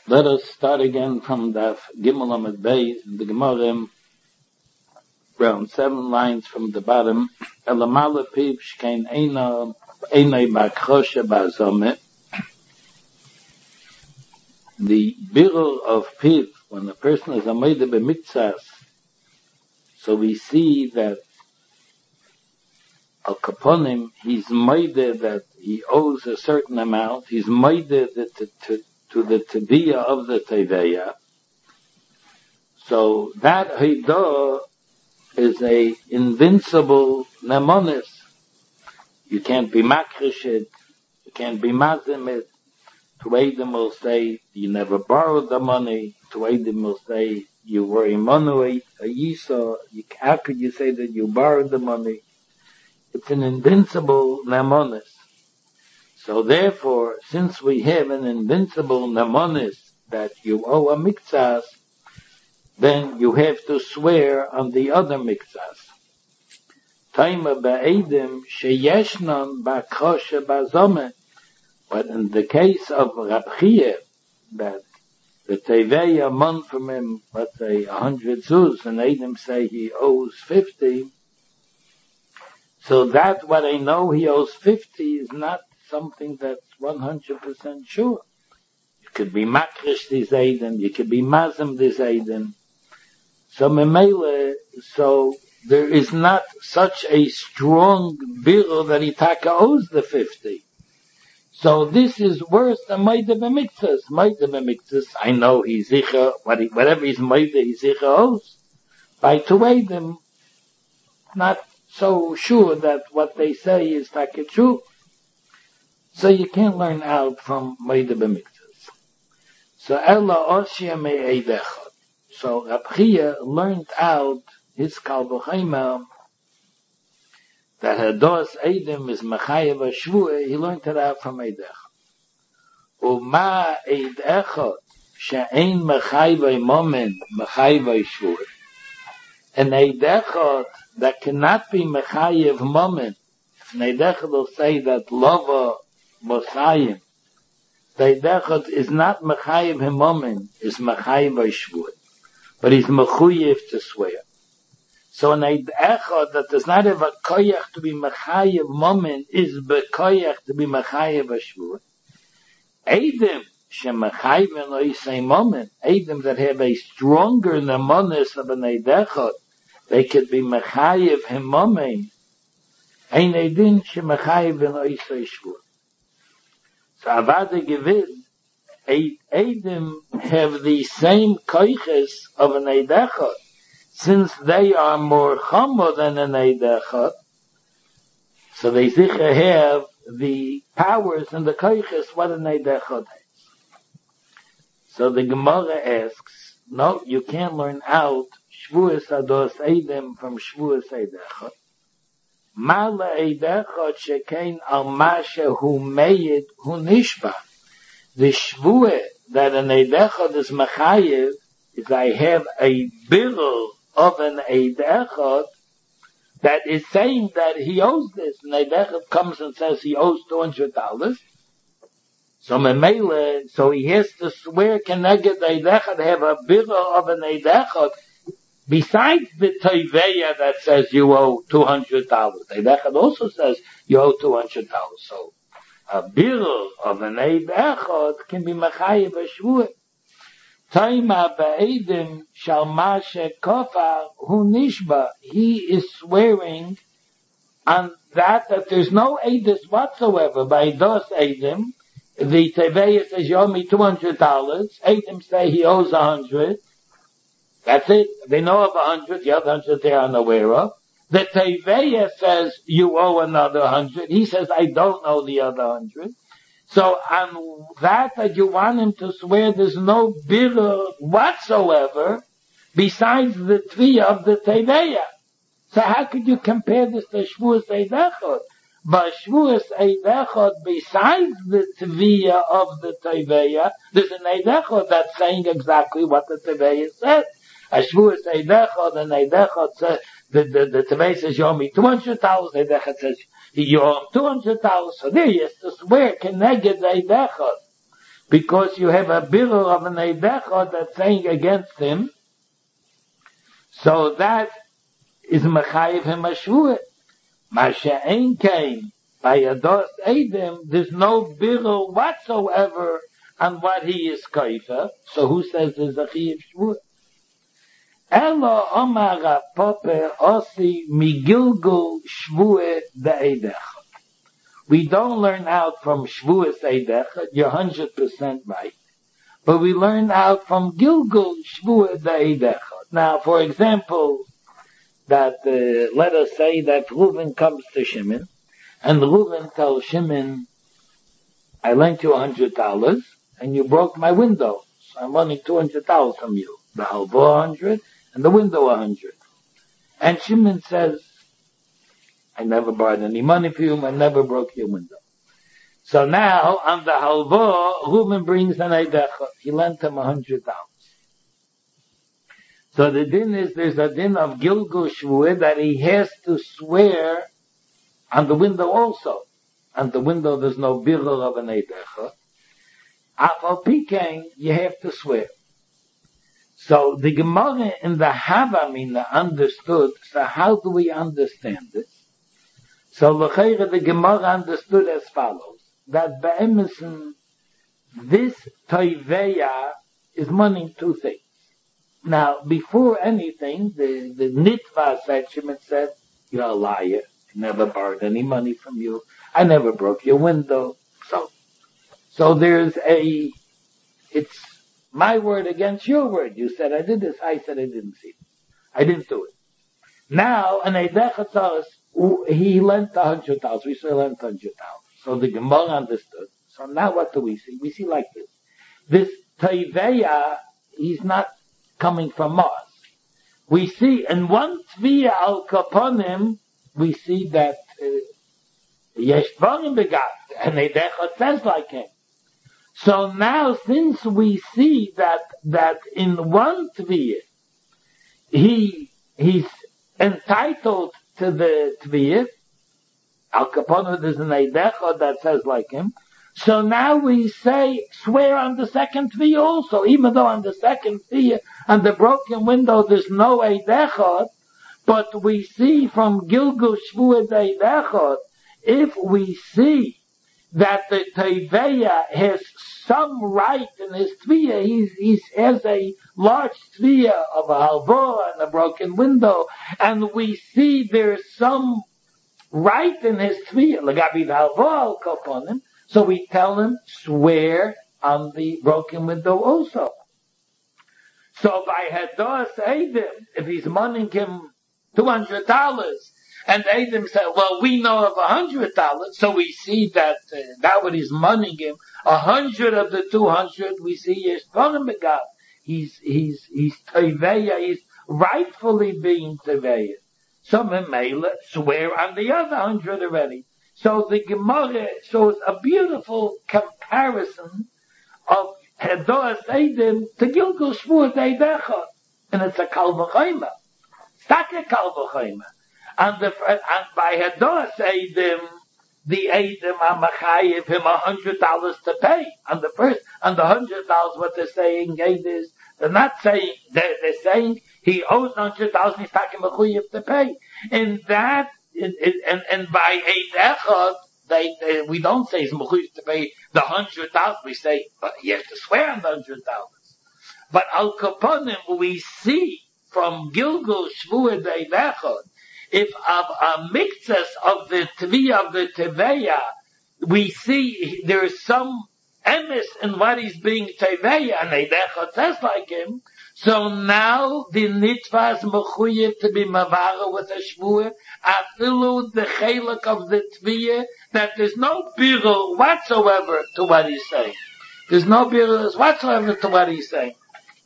Let us start again from the Gimel Amud Beis in the Gemara, around 7 lines from the bottom. Elamala piv shkein einay bakrosha bazome. The birur of piv, when a person is amayde b'mitzas, so we see that al kaponim, he's made that he owes a certain amount. He's made to the teviyah of the teveya. So that hidah is a invincible nemonis. You can't be makrish it, you can't be mazim it. Tuedim will say you never borrowed the money. Tuedim will say you were imanu a yisa. How could you say that you borrowed the money? It's an invincible nemonis. So therefore, since we have an invincible nemonis that you owe a miktsas, then you have to swear on the other miktsas. Taima ba'edim sheyeshnan ba'koshe ba'zome. But in the case of Rab Chiya, that the teveya month from him, let's say 100 zuz, and Edim say he owes 50, so that what I know he owes 50 is not something that's 100% sure. You could be makrish this Edim, you could be mazim this Edim. So memele, so there is not such a strong birur that Itaka owes the 50. So this is worse than Maida b'mitzvahs. Maida b'mitzvahs, I know he's zicha, whatever he's Maida, he's zicha owes. By Tuedim, not so sure that what they say is taka true. So you can't learn out from Maida b'mitzvahs. So Ella Oshia me'edechot. So Rab Chiya learned out his Kal V'chomer that Hados Eidim is Mechayev HaShvuah. He learned it out from Eidechot. Uma Eidechot she'ein Mechayev Momen Mechayev HaShvuah. An Eidechot that cannot be Mechayev Momen. If an Eidechot will say that Lova Mosayim, the Eidechot is not Mechayev Momen, is Mechayev HaShvuah. But he's mechuyev to swear. So an echad that does not have a koyach to be mechayev momen is bekoyach to be mechayev ashvur. Eidim shemechayev loisei momen, eidim that have a stronger nemonis of an echad, they could be mechayev him momen. Ein eidim shemechayev loisei shvur. So avada gevil. Eidim have the same koiches of an eidechot, since they are more chamo than an eidechot. So they sicher have the powers and the koiches what an eidechot has. So the Gemara asks, no, you can't learn out shvuas ados eidim from shvuas eidechot. Mala eidechot shekein al masha hu meyid hu nishba. The shvuah that an eidechot is mechayev is I have a birur of an eidechot that is saying that he owes this. An eidechot comes and says he owes $200. So memele, so he has to swear keneged the eidechot have a birur of an eidechot besides the teveya that says you owe $200. The eidechot also says you owe $200. So a birur of an eid echad can be mechayev hashvuah. Taima ba'edim shal mashe kofar hu nishba. He is swearing on that there's no eidus whatsoever. By those eidim, the teveya says you owe me $200. Eidim say he owes 100. That's it. They know of 100. The other 100 they are unaware of. The teveya says you owe another 100. He says I don't know the other 100. So on that you want him to swear there's no birur whatsoever besides the tviya of the teveya. So how could you compare this to shvuas eidechot? But shvuas eidechot besides the tviya of the teveya, there's an eidechot that's saying exactly what the teveya said. A shvuas eidechot and eidechot says the Tevei says you owe me $200. The Eidechot says you owe him $200. So there he has to swear keneged the Eidechot. because you have a birur of an eidechot that's saying against him, so that is mechayiv him a shvuah. Masha'en came by Ados Eidim, there's no birur whatsoever on what he is kaifa. So who says there's a chiyuv shvuah? Elo omar pope osi migilgul shvuah de'edechot. We don't learn out from shvuah eidechot. You're 100% right, but we learn out from gilgul shvuah de'edechot. Now, for example, that let us say that Reuven comes to Shimon, and Reuven tells Shimon, I lent you $100, and you broke my window, so I'm wanting $200 from you. The halva 100, and the window 100. And Shimon says, I never borrowed any money from you, I never broke your window. So now, on the halva, Reuven brings an eidechot. He lent him $100. So the din is, there's a din of Gilgul Shvuah that he has to swear on the window also. On the window there's no birur of an eidechot. Afal Pikein, you have to swear. So the Gemara in the Havamina understood, so how do we understand this? So the Gemara understood as follows, that Be'emison, this Toiveya is meaning two things. Now, before anything, the Nitva said, Shimon said, you're a liar. I never borrowed any money from you. I never broke your window. So there's it's my word against your word. You said I did this. I said I didn't see it. I didn't do it. Now, an eidechot tells us, he lent $100,000. We say lent $100,000. So the Gemara understood. So now what do we see? We see like this. This Toiveya, he's not coming from us. We see in one Tviyah al Kaponim, we see that Yesh Dvarim begat, and eidechot says like him. So now, since we see that in one Tviyah, he's entitled to the Tviyah, al Kaponim there's an eidechot that says like him. So now we say, swear on the second Tviyah also, even though on the second Tviyah, on the broken window, there's no eidechot, but we see from Gilgul Shvuah eidechot, if we see that the Toiveya has some right in his Tviyah, he has a large Tviyah of a halva and a broken window, and we see there's some right in his Tviyah, l'gabi halva al kaponim, so we tell him, swear on the broken window also. So by Hadas Eidim, if he's moneying him $200, and Eidim said, well, we know of $100, so we see that what he's moneying him, 100 of the 200, we see is Begat. He's Teveya, he's rightfully being Teveya. So Memela swear on the other 100 already. So the Gemara shows a beautiful comparison of Hadas Eidim to Gilgul Shvuah eidechot. And it's a Kal V'chomer. It's not a Kal V'chomer. And by Hadas Eidim, the Eidim are mechayiv him $100 to pay. On the $100, what they're saying is, they're not saying, they're saying he owes $100, he's taking mechayiv to pay. And that, and by Eidechot, we don't say he's mechuyev to pay the $100,000. We say, but he has to swear on the $100,000. But al kaponim, we see from Gilgul Shvuah Eidechot, if of a mixus of the Tviyah of the Teveya, we see there is some emes in what he's being Teveya, and Eidechot says like him. So now the Nitva is mechuyev to be mavara with a Shvuah, afilu the chelak of the Tviyah, that there's no birur whatsoever to what he's saying. There's no birur whatsoever to what he's saying.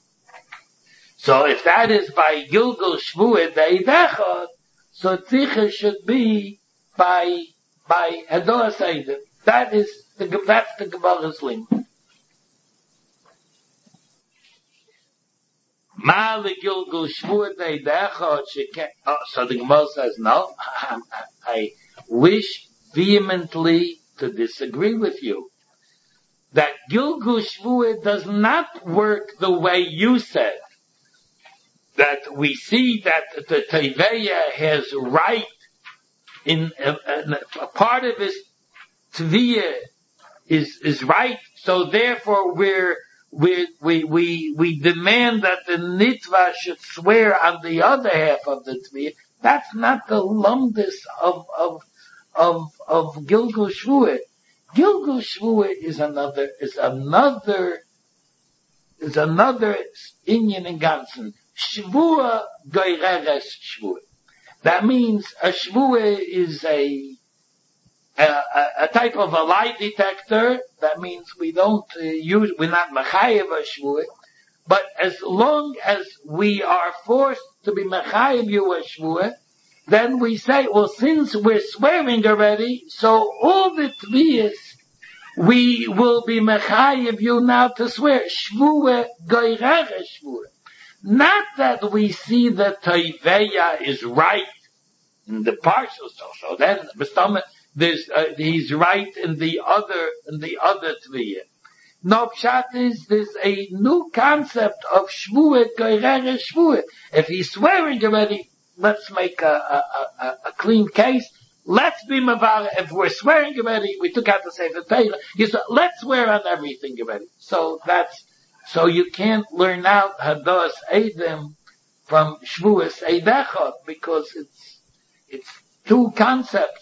So if that is by Gilgul Shvuah Eidechot, so Tzicha should be by Hadas Eidim. That's the Gemara's link. So the Gemara says, no, I wish vehemently to disagree with you. that Gilgul Shvuah does not work the way you said. That we see that the Teveya has right in a part of his Tviyah is right, so therefore we demand that the Nitva should swear on the other half of the Tviyah. That's not the lumdus of Gilgul Shvuah. Gilgul Shvuah is another Inyan in Ganzen. Shvuah goireres Shvuah. That means a Shvuah is a type of a lie detector. That means we're not mechayev a Shvuah. But as long as we are forced to be mechayev you a Shvuah, then we say, well, since we're swearing already, so all the tviyas, we will be mechayev you now to swear. Shvuah goireres Shvuah. Not that we see that Teveya is right in the partial, so then he's right in the other tviyah. No, pshat is there's a new concept of Shvuah goireres Shvuah. If he's swearing already, let's make a clean case. Let's be mavar. If we're swearing already, we took out the Sefer Torah. Let's swear on everything already. So you can't learn out Hadas Eidim from Shvuas Eidechot because it's two concepts.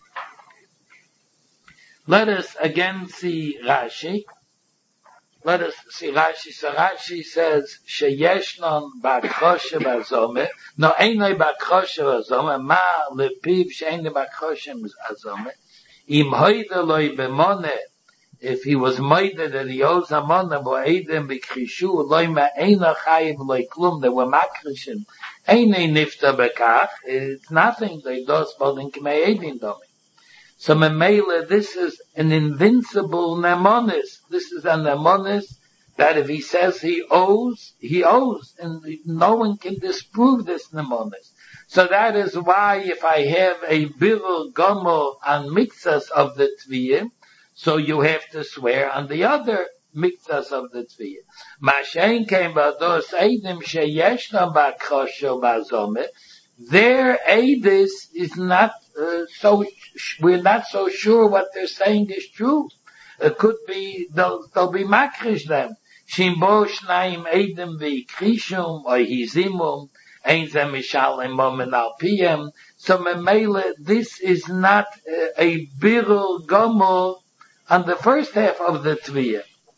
Let us again see Rashi. So Rashi says, Sheyeshnon Bakhoshe Bazome. No, Einoi Bakhoshe Bazome. Ma lepiv she'einoi Bakhoshe Bazome. Im hoide loi bemone. If he was moided that he owes a money, but Eidim b'khishu, loi ma'eina chayiv loi klum, they were makrishim. Einei nifta bekach, it's nothing, they do spoken k'mei Eidim domi. So Memele, this is an invincible nemonis. This is a nemonis that if he says he owes, and no one can disprove this nemonis. So that is why if I have a birur gomo on mitzvahs of the tviyim, so you have to swear on the other mitzvahs of the tviyah. Mashen came bados eidim sheyeshna bakhosho bazome. Their eidis is not so. We're not so sure what they're saying is true. It could be they'll be makrish them. Shimbo shnaim eidim v'yikrishum or hizimum ein ze mishalem momen al piyem. So memele, this is not a birur gomo on the first half of the tviyah.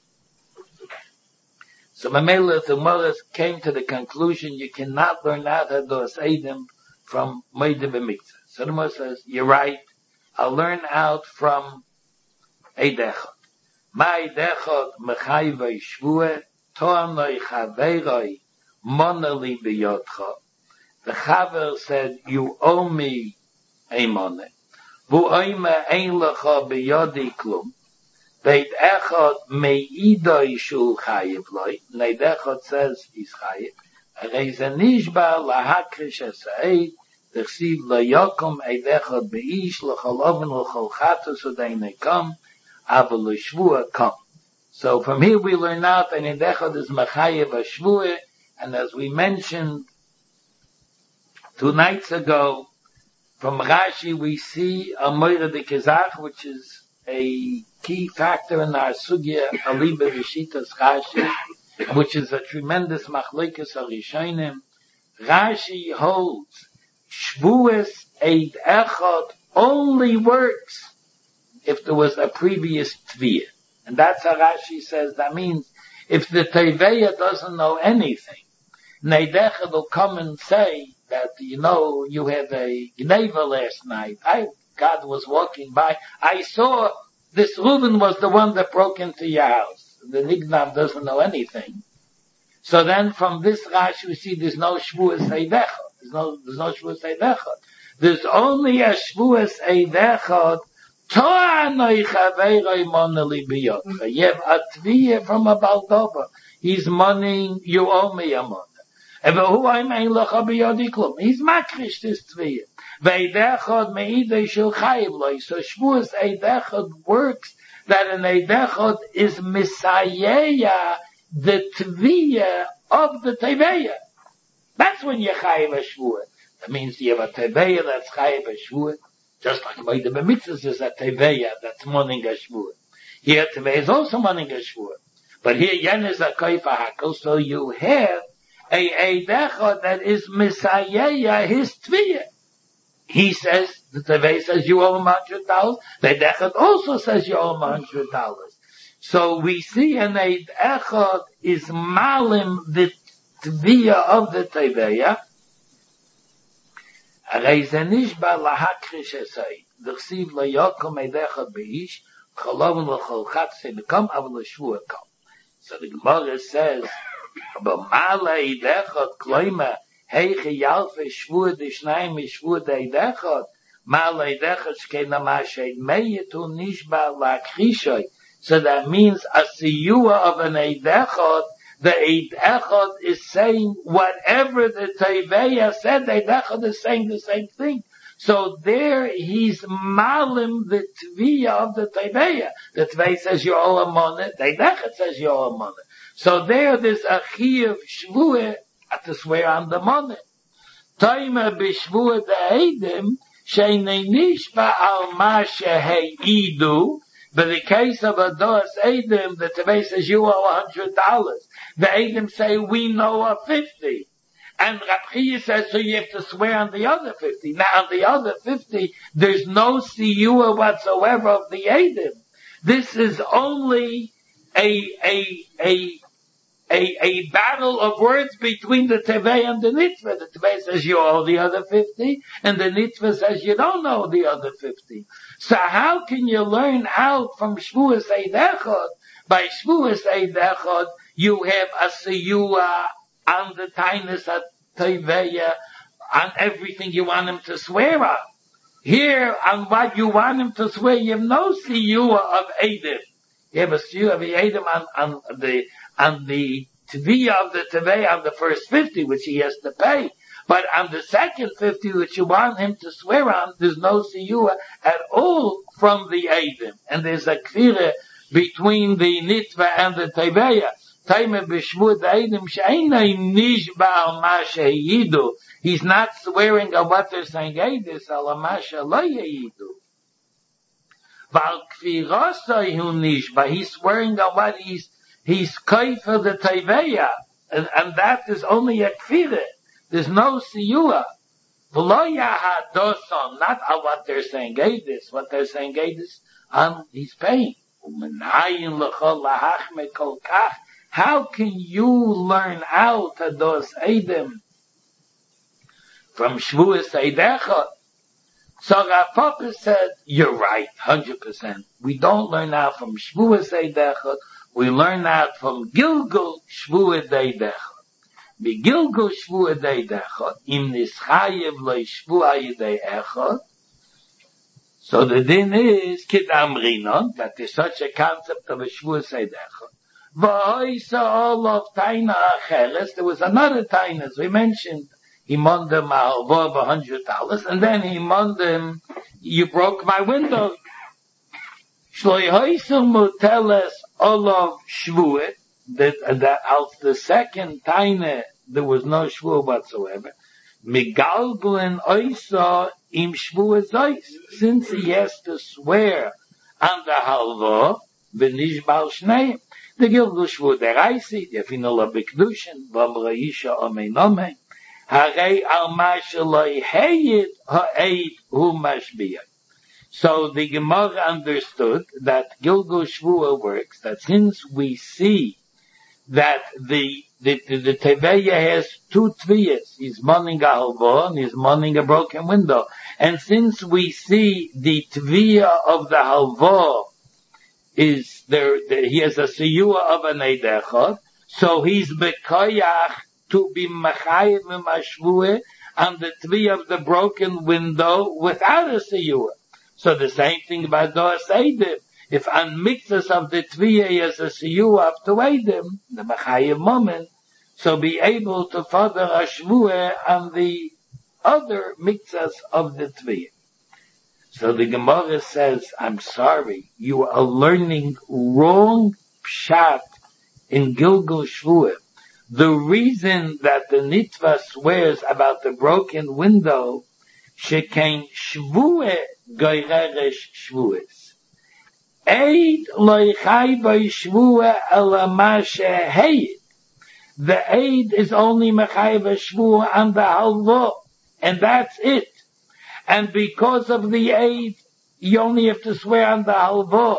So Mamela, the Moras came to the conclusion you cannot learn out Hados Eidim from Moedim B'Miktzah. So the Moras says, you're right, I'll learn out from Eidechot. Ma Eidechot mechayvei shvuah, to'anoi chaveroi, monali b'yotcha. The chaver said, you owe me a money. V'oime ein lecha b'yodi klum. Beit Echad me'idoi shul chayiv loi. Beit Echad says he's chayiv. Reize nishba lahakrish esa'id. T'chsiv layokum Beit Echad be'ish l'chol oven l'chol chatos u'deinei kam. Aval l'shvuah kam. So from here we learn out that Beit Echad is mechayiv ha'shvuah. And as we mentioned 2 nights ago, from Rashi we see a moira de kezach, which is a key factor in our sugya aliba v'shitas Rashi, which is a tremendous machlokes harishonim. Rashi holds shvuas eid echad only works if there was a previous tviyah, and that's how Rashi says. That means if the teveya doesn't know anything, Eid Echad will come and say that you had a gneva last night. God was walking by. I saw this Reuben was the one that broke into your house. The Nignav doesn't know anything. So then from this Rashi we see there's no Shvuas Eid Echad. There's no Shvuas Eid Echad. There's only a Shvuas Eid Echad. To'anoi chaveroi monali b'yotcha. You have a tviyah from a Baldova. He's moneying, you owe me a money. He's makrish this tviyah. Ve'idechad me'idei shel chayiv loi. So Shvuas Eid Echad works that an Eidechot is Messiah, the Tviyah of the Teveya. That's when you're Chayiv HaShvuah. That means you have a Teveya that's Chayiv HaShvuah. Just like by the B'mitzvahs is a Teveya that's mourning HaShvuah. Here Teveya is also mourning HaShvuah. But here Yen is a Koifa Hakel, so you have a Eidechot that is Messiah, his Tviyah. He says, the Teveya says you owe him $100. The Eidechot also says you owe him $100. So we see an Eidechot is malim the Tviyah of the Teveya. Arei ze nishba lahakrish esay. D'chsiv lo yokom Eidechot beish, cholav l'chol chatzei l'kom, aval l'shvuah kom. So the Gemara says, but mala Eidechot kloima, heiche yalfe shvuah d'shnayim shvuah d'Eidechot, mala Eidechot shkena mashed meyetu nishba lahakrishay. So that means a siyua of an Eidechot, the Eidechot is saying whatever the Teveya said, the Eidechot is saying the same thing. So there he's malim the Tviyah of the Teveya. The Teveya says you owe a money, the Eidechot says you owe a money. So there's a chiyuv shvuah to swear on the money. Toima b'shvuah da'edim, she'nei nishba al ma she'eidu. But in the case of a dos Eidim, the Teveya says you owe $100. The Eidim say we know 50. And Rab Chiya says so you have to swear on the other 50. Now on the other 50, there's no siyua whatsoever of the Eidim. This is only a battle of words between the Teveya and the Nitva. The Teveya says you owe the other 50, and the Nitva says you don't know the other 50. So how can you learn out from Shvuas Eidechot? By Shvuas Eidechot, you have a siyua on the tainus of Teveya, on everything you want him to swear on. Here, on what you want him to swear, you have no siyua of Eidim. You have a siyua of Eidim on the Tviyah of the Teveya on the first 50, which he has to pay. But on the second 50, which you want him to swear on, there's no siyua at all from the Eidim. And there's a kfirah between the Nitva and the Teveya. Taime b'shvuah Eidim she'einay nishba al ma she'yidu. He's not swearing on what they're saying, Eidis al ma she'lo yeyidu. Val kfirasai hu nishba. He's swearing on what he's kai for the Teveya. And that is only a kfirah. There's no siyua. V'lo yahadoson, not on what they're saying, Eidis. What they're saying, Eidis, he's paying. U'menayin l'chol lahachme kol kach. How can you learn out those Eidim from Shvuas Eidechot? So Rav Papa said, you're right, 100%. We don't learn out from Shvuas Eidechot. We learn out from Gilgul Shvuas Eidechot. Begilgul Shvuas Eidechot, im nischayev lo shvuah Eidechot. So the din is Kid Amrinon, that there's such a concept of a Shvuas Eidechot. There was another tainus we mentioned. He monned him of $100, and then he monned him, you broke my window. That out the second tainus, there was no shvuah whatsoever. Migalgulin oisa im shvuah zois. Since he has to swear on the halva, v'nishbal shneim. The Gilgul Shvuah deraisi, yefinol abikdushin, v'amraisha omenome, harei al ma shelo yeheyid ha'eid hu mashbiyah. So the Gemara understood that Gilgul Shvuah works, that since we see that the Teveya has two tviyas, he's mourning a halva and he's mourning a broken window, and since we see the tviya of the halva is there, he has a siyua of an Eidechot, so he's bekoyach to be machayim mashvuah on the tvi of the broken window without a siyua. So the same thing about Doas Eidim. If on mitzvahs of the tvi he has a siyua up to Eidim, the machayim moment, so be able to further a shvuah on the other mitzvahs of the tvi. So the Gemara says, I'm sorry, you are learning wrong pshat in Gilgul Shvuah. The reason that the Nitva swears about the broken window, shekain Shvuah goyreresh Shvuahs. Eid loichai by Shvuah elamashe heid. The Eid is only mechai Shvuah and the halva, and that's it. And because of the Eid, you only have to swear on the halva.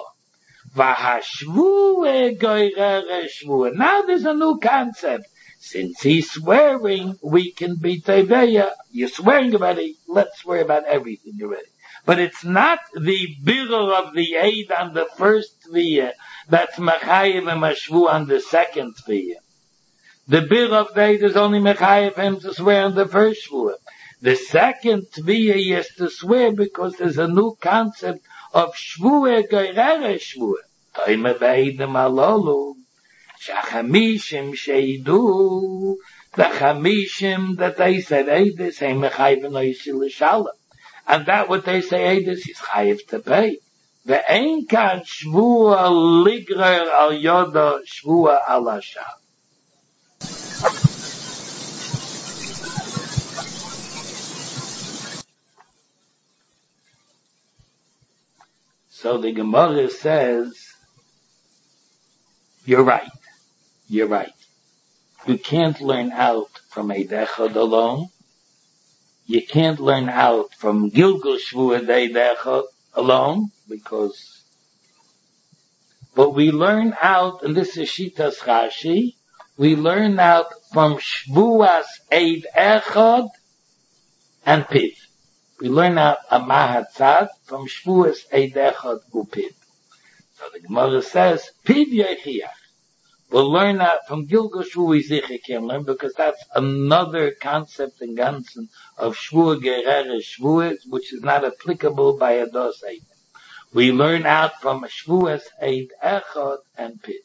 Now there's a new concept. Since he's swearing, we can be teveya. You're swearing already. Let's swear about everything already. But it's not the birur of the Eid on the first tviyah that's mechayev and mashvu on the second tviyah. The birur of the Eid is only mechayev him to swear on the first shvuah. The second tviyah he has to swear because there's a new concept of shvuah geirere shvuah. Toime be'edim alolu, shachamishim sheidu, the chamishim that they said eidis, heim mechayv v'noishil l'shalom. And that what they say eidis, he's chayiv to pay. Ve'ein kan shvuah ligrer al yoda shvuah al hasham. So the Gemara says, you're right. You can't learn out from Eid Echad alone. You can't learn out from Gilgul Shvuah Eid Echad alone, but we learn out, and this is Shitas Rashi, we learn out from Shvuas Eid Echad and Piv. We learn out a Mahatzad from Shvuas Eid Echad uPiv. So the Gemara says, Piv Yechiach. We'll learn out from Gilgul Shvuah we sicher can learn, because that's another concept in Ganzen of Shvuah Gerere Shvuah, which is not applicable by Ados Eid. We learn out from Shvuas Eid Echad and Piv.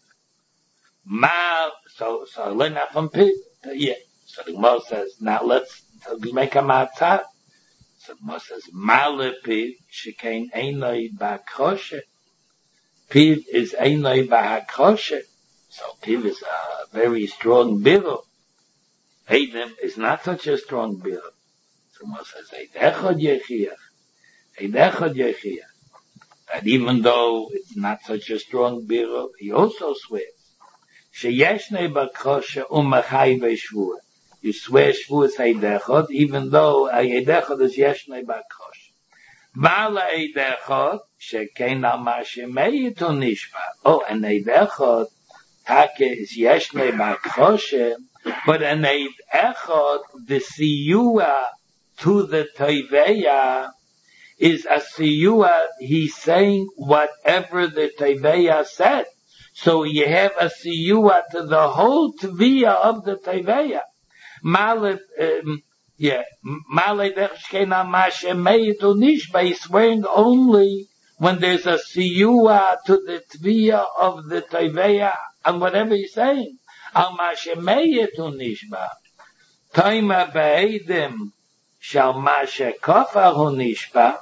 So learn out from Piv. Yeah. So the Gemara says, now let's make a Mahatzad. So Moses says, Male Piv, shekain einoi ba'akroshe. Piv is einoi ba'akroshe. So Piv is a very strong birur. Eidim is not such a strong birur. So Moses says, Eid Echad Yechiach. That even though it's not such a strong birur, he also swears. Sheyeshnei ba'akroshe u'machai ve'shvuah. You swear Shvuas Eid Echad, even though Eid Echad is Yeshnei Ba'Krosh. Ma'ala Eid Echad, shekein al ma'shemei to nishba. Oh, and Eid Echad, Take is Yeshnei Ba'Krosh, but an Eid Echad, the siyua to the Teveya, is a siyua, he's saying whatever the Teveya said. So you have a siyua to the whole Tviyah of the Teveya. Male dechshkena mashemei to nishba. He's swearing only when there's a siyua to the tviyah of the teveya and whatever he's saying. Al mashemei to nishba. Taima be'edim shal mashekofa hu nishba.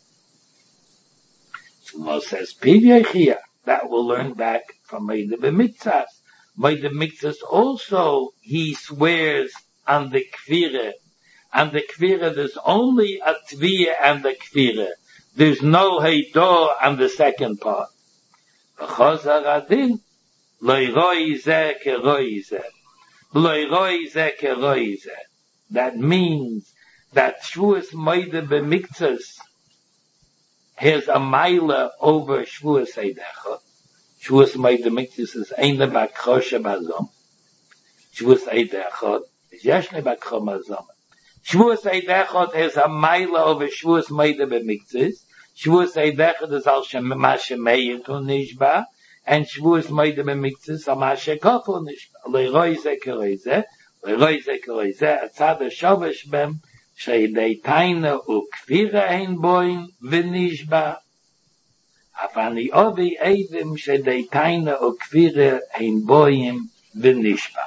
So says Pivyechia. That we'll learn back from Meideh B'Mitzvahs. Meideh B'Mitzvahs also he swears on the kfirah. And the kfirah, there's only a tviyah and the kfirah. There's no heidah on the second part. V'chozar adin, lo'y roi zeh ke'roi zeh. Lo'y roi zeh ke'roi zeh. That means that Shvuas Meideh B'Mitzvahs has a mila over Shvuas Eid Echad. Shvuas Meideh B'Mitzvahs is eine ba'kroshe ba'zom. Shvuas Eid Echad is Yeshnei ba'kroshe ba'zom. Shvuas Eid Echad has a mila over Shvuas Meideh B'Mitzvahs. Shvuas Eid Echad is al shemei to nishba, and Shvuas Meideh B'Mitzvahs al mashekofo nishba. Le'roi zeh keroi zeh, le'roi zeh keroi zeh, atzad ha'shovesh bem, she'idei taina u'kfira hein boim v'nishba. Afani ovi eidim she'idei taina u'kfira hein boim v'nishba.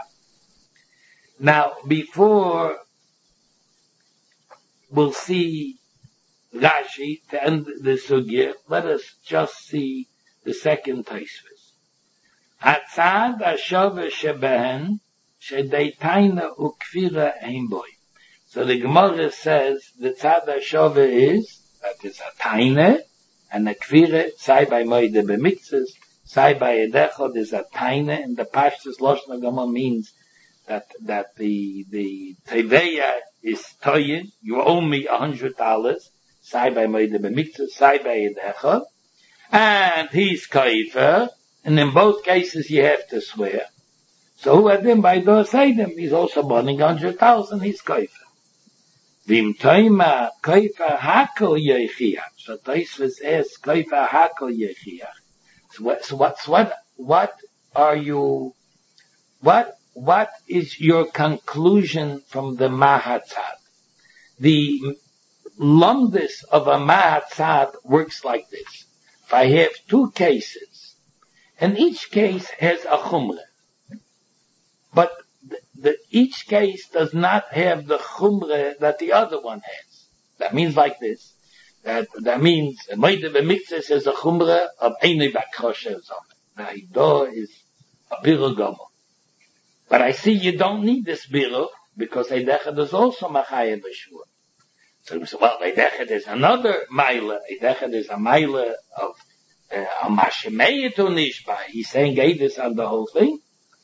Now, before we'll see Rashi, to end the sugya, let us just see the second Tosfos. Hatzad hashove shebehen shedei taina ukfira ein boy. So the Gemara says the tzad hashove is that it's a taina and a kfira, sei by moide b'mitzvahs, sei by edechod is a taina, and the Pashtus Lashon Gemara means that the teveya is toyin, you owe me $100, sei by moide b'mitzvahs, sei by edechod, and he's kaifer, and in both cases you have to swear. So who had him by those Seidim, he's also burning 100,000, he's kaifer. Vim toima kaifer hakel yechiach. So Tosfos asks kaifer hakel yechiach. So what are you, what is your conclusion from the Mahatzad? The lumdis of a Mahatzad works like this. If I have two cases, and each case has a chumrah, but each case does not have the chumrah that the other one has. That means like this. That means Moed b'mitzvahs has a chumrah of Einei Bakosher Zomer. The Hidah is a Biru Gomer. But I see you don't need this Biru because Eidechad is also Machayev B'Shur. So we say, well, Eidechad is another Maila. Eidechad is a Maila of Mashemei to Nishba. He's saying Eidus on the whole thing.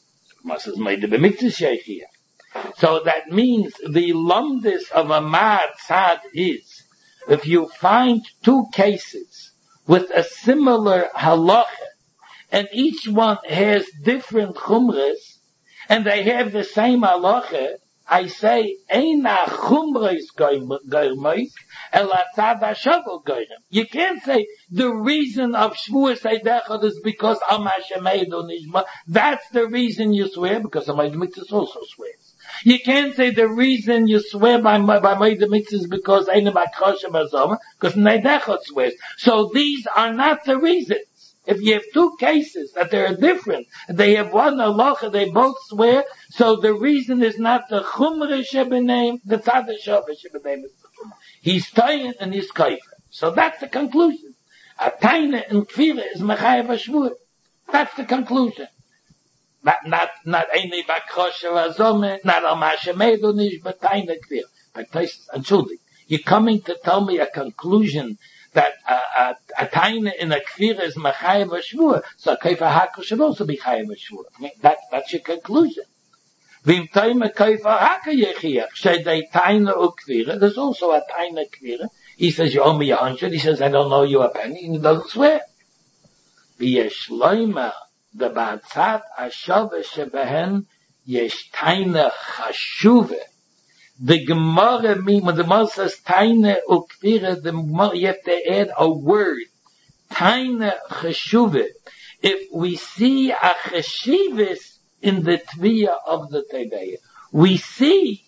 So that means the lumdis of a Mahatzad is, if you find two cases with a similar halacha, and each one has different chumras, and they have the same halacha, I say, Eina chumras goymoik, ela tzad hashavel goyim. You can't say the reason of Shvuas Eidechad is because Am Hashemeid Nishma. That's the reason you swear, because Amayid Mitzvahs also swears. You can't say the reason you swear by Amayid Mitzvahs is because Eina Bakoshem Azoma, because Eidechad swears. So these are not the reasons. If you have two cases that they are different, they have one halacha, they both swear, so the reason is not the chumrah shebeneim, the tzad hashove shebeneim. He's tayin and he's kaifer. So that's the conclusion. A taina and kfira is mechayev hashvur. That's the conclusion. Not einei bakosher azome, not al mashemedu nish, but taina kfira. But Tosfos, you're coming to tell me a conclusion that a taina in a kfira is mechayev hashvur, so a kaifer hakel should also be chayev hashvur. I mean, that's your conclusion. Vim taima kaifer hakel yechiach, shedei taina ukfira, there's also a taina kfira. He says, you owe me 100. He says, I don't owe you a penny. And he doesn't swear. V'yesh loima, the ba'atzad hashove shebehen, yesh taina chashuve. The Gemara means, when the Gemara says taina ukfira, the Gemara, you have to add a word. Taina chashuve. If we see a chashivis in the tviyah of the teveya, we see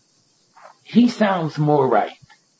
he sounds more right.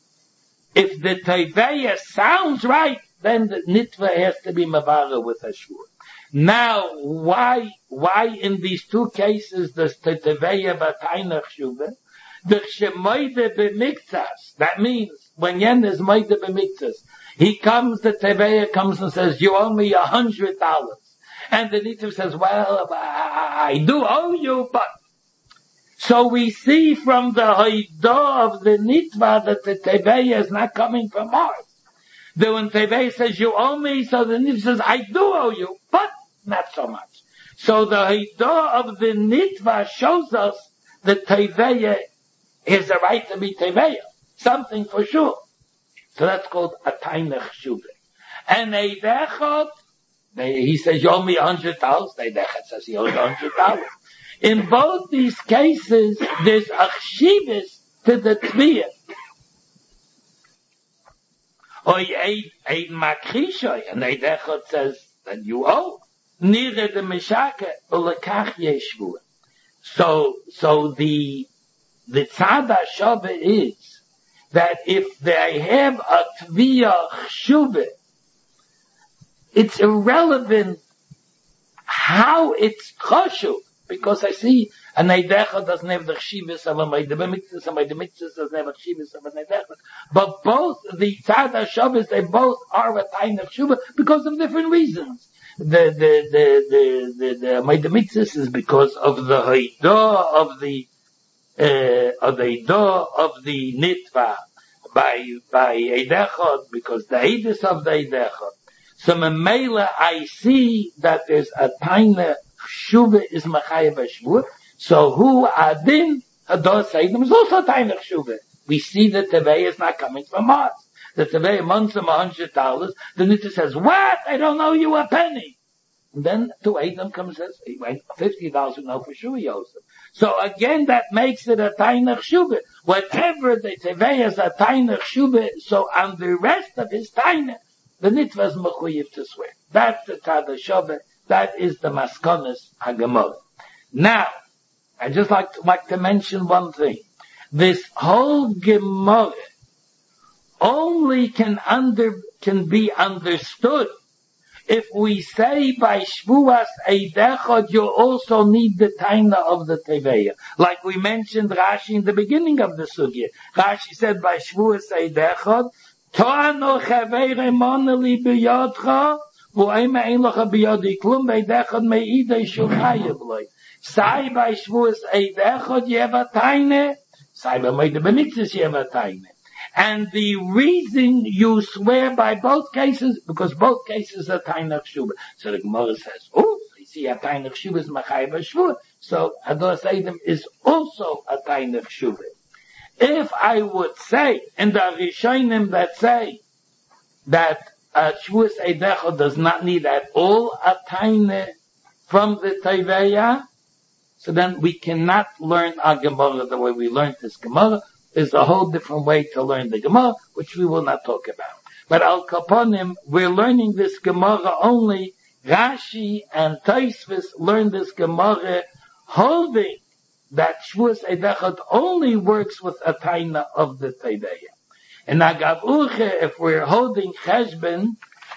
If the teveya sounds right, then the nitva has to be mavara with ashur. Now, why in these two cases does the teveya b'taina chashuve? The shemoide b'miktas. That means when yen is moide b'miktas, he comes, the teveya comes and says, you owe me $100. And the nitva says, well, I do owe you, but. So we see from the haidah of the nitva that the teveya is not coming from Mars. Then when teveya says, you owe me, so the nitva says, I do owe you, but not so much. So the haidah of the nitva shows us that teveya has a right to be teveya. Something for sure. So that's called a taina chashuve. And Eidechad, he says, you owe me $100. Eidechad says he owes $100. In both these cases, there's a chshivus to the tviyah. Oy eid makrishoy, and Eidechad says that you owe. Neither the meshaka ulekach yeshvua. So the tzad hashove is that if they have a tviyah chshuvah, it's irrelevant how it's kosher, because I see an Eidechot doesn't have the Chshivas of a Meideh B'mitzvahs, and Meideh B'mitzvahs doesn't have the Chshivas of an Eidechot. But both, the Tzad HaShabbos, they both are a Tainach Shuvah because of different reasons. The Meideh B'mitzvahs is because of the Haidah of the Nitva by Eidechot, because the Eidus of the Eidechot. So Memela, I see that there's a Tainach Shuvah is Machayev HaShvua. So who Adin Hador Seidim is also Tainach Shuvah. We see that Tevei is not coming from us. The Tevei months him $100. The Nitva says, what? I don't owe you a penny. And then to Adam comes and says, $50 no for sure, Yosef. So again, that makes it a Tainach Shuvah. Whatever the Tevei is a Tainach Shuvah, so on the rest of his Tainach, the Nitva is Mechuyev to swear. That's the Tzad HaShabbos. That is the Maskonos HaGemara. Now, I just like to mention one thing. This whole Gemara only can be understood if we say by Shvuas Eidechot, you also need the Taina of the Teveya. Like we mentioned Rashi in the beginning of the Sugya. Rashi said by Shvuas Eidechot, To'ano Chaveire Moneli B'yodcha, V'oima Ein Locha B'yodi Klum Eidechot Me'idei Shulchayev Loi. Sai by Shvuas Eidechot, you have a Taina. Sai by Meideh B'mitzvahs, you have a Taina. And the reason you swear by both cases, because both cases are Tainach Shuvah. So the Gemara says, oh, you see a Tainach Shuvah is Machayev HaShvua. So Hador Seidim is also a Tainach Shuvah. If I would say, and the Rishonim that say that Shvuas Eidechot does not need at all a Tainach from the Teveya, so then we cannot learn our Gemara the way we learned this Gemara. There's a whole different way to learn the Gemara, which we will not talk about. But Al Kaponim, we're learning this Gemara only. Rashi and Tosfos learn this Gemara holding that Shvuas Eidechot only works with a Taina of the Teveya. And Agav Uche, if we're holding Cheshben,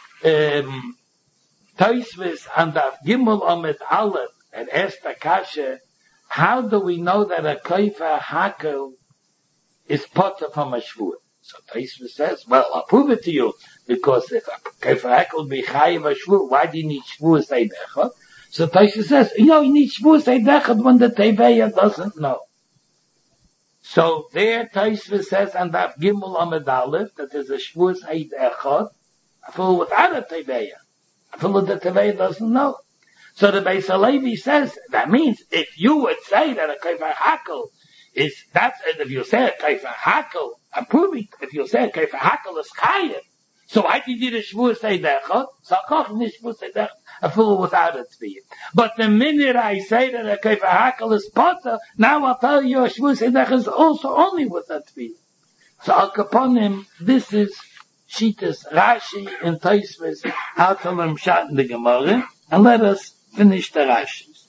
Tosfos and Av Gimel Omet Aleph, and Esther Kasha, how do we know that a Kaifa Hakel is potter from a shvua? So Tosfos says, well, I'll prove it to you, because if a Kaifa Hakel be chayiv a shvua, why do you need Shvuas Eidechot? So Tosfos says, you need Shvuas Eidechot when the Teveya doesn't know. So there Tosfos says, and that Gimel Amud Aleph, that there's a Shvuas Eidechot, I feel without a Teveya. I feel that the Teveya doesn't know. So the Beis Halevi says, that means if you would say that a Kaifa Hakel is, that's, if you say a Kaifa Hakel, I'm proving, if you say a Kaifa Hakel is Chayev, so why did you need a Shvuas Eidechot? So I'll call it Shvuas Eidechot, a fool without it to you. But the minute I say that a Kaifa Hakel is potter, now I'll tell you a Shvuas Eidechot is also only with a Tviya. So Al Kaponim, this is Shitas Rashi and Tosfos, how to learn Pshat in the Gemara, and let us finish the Rashis.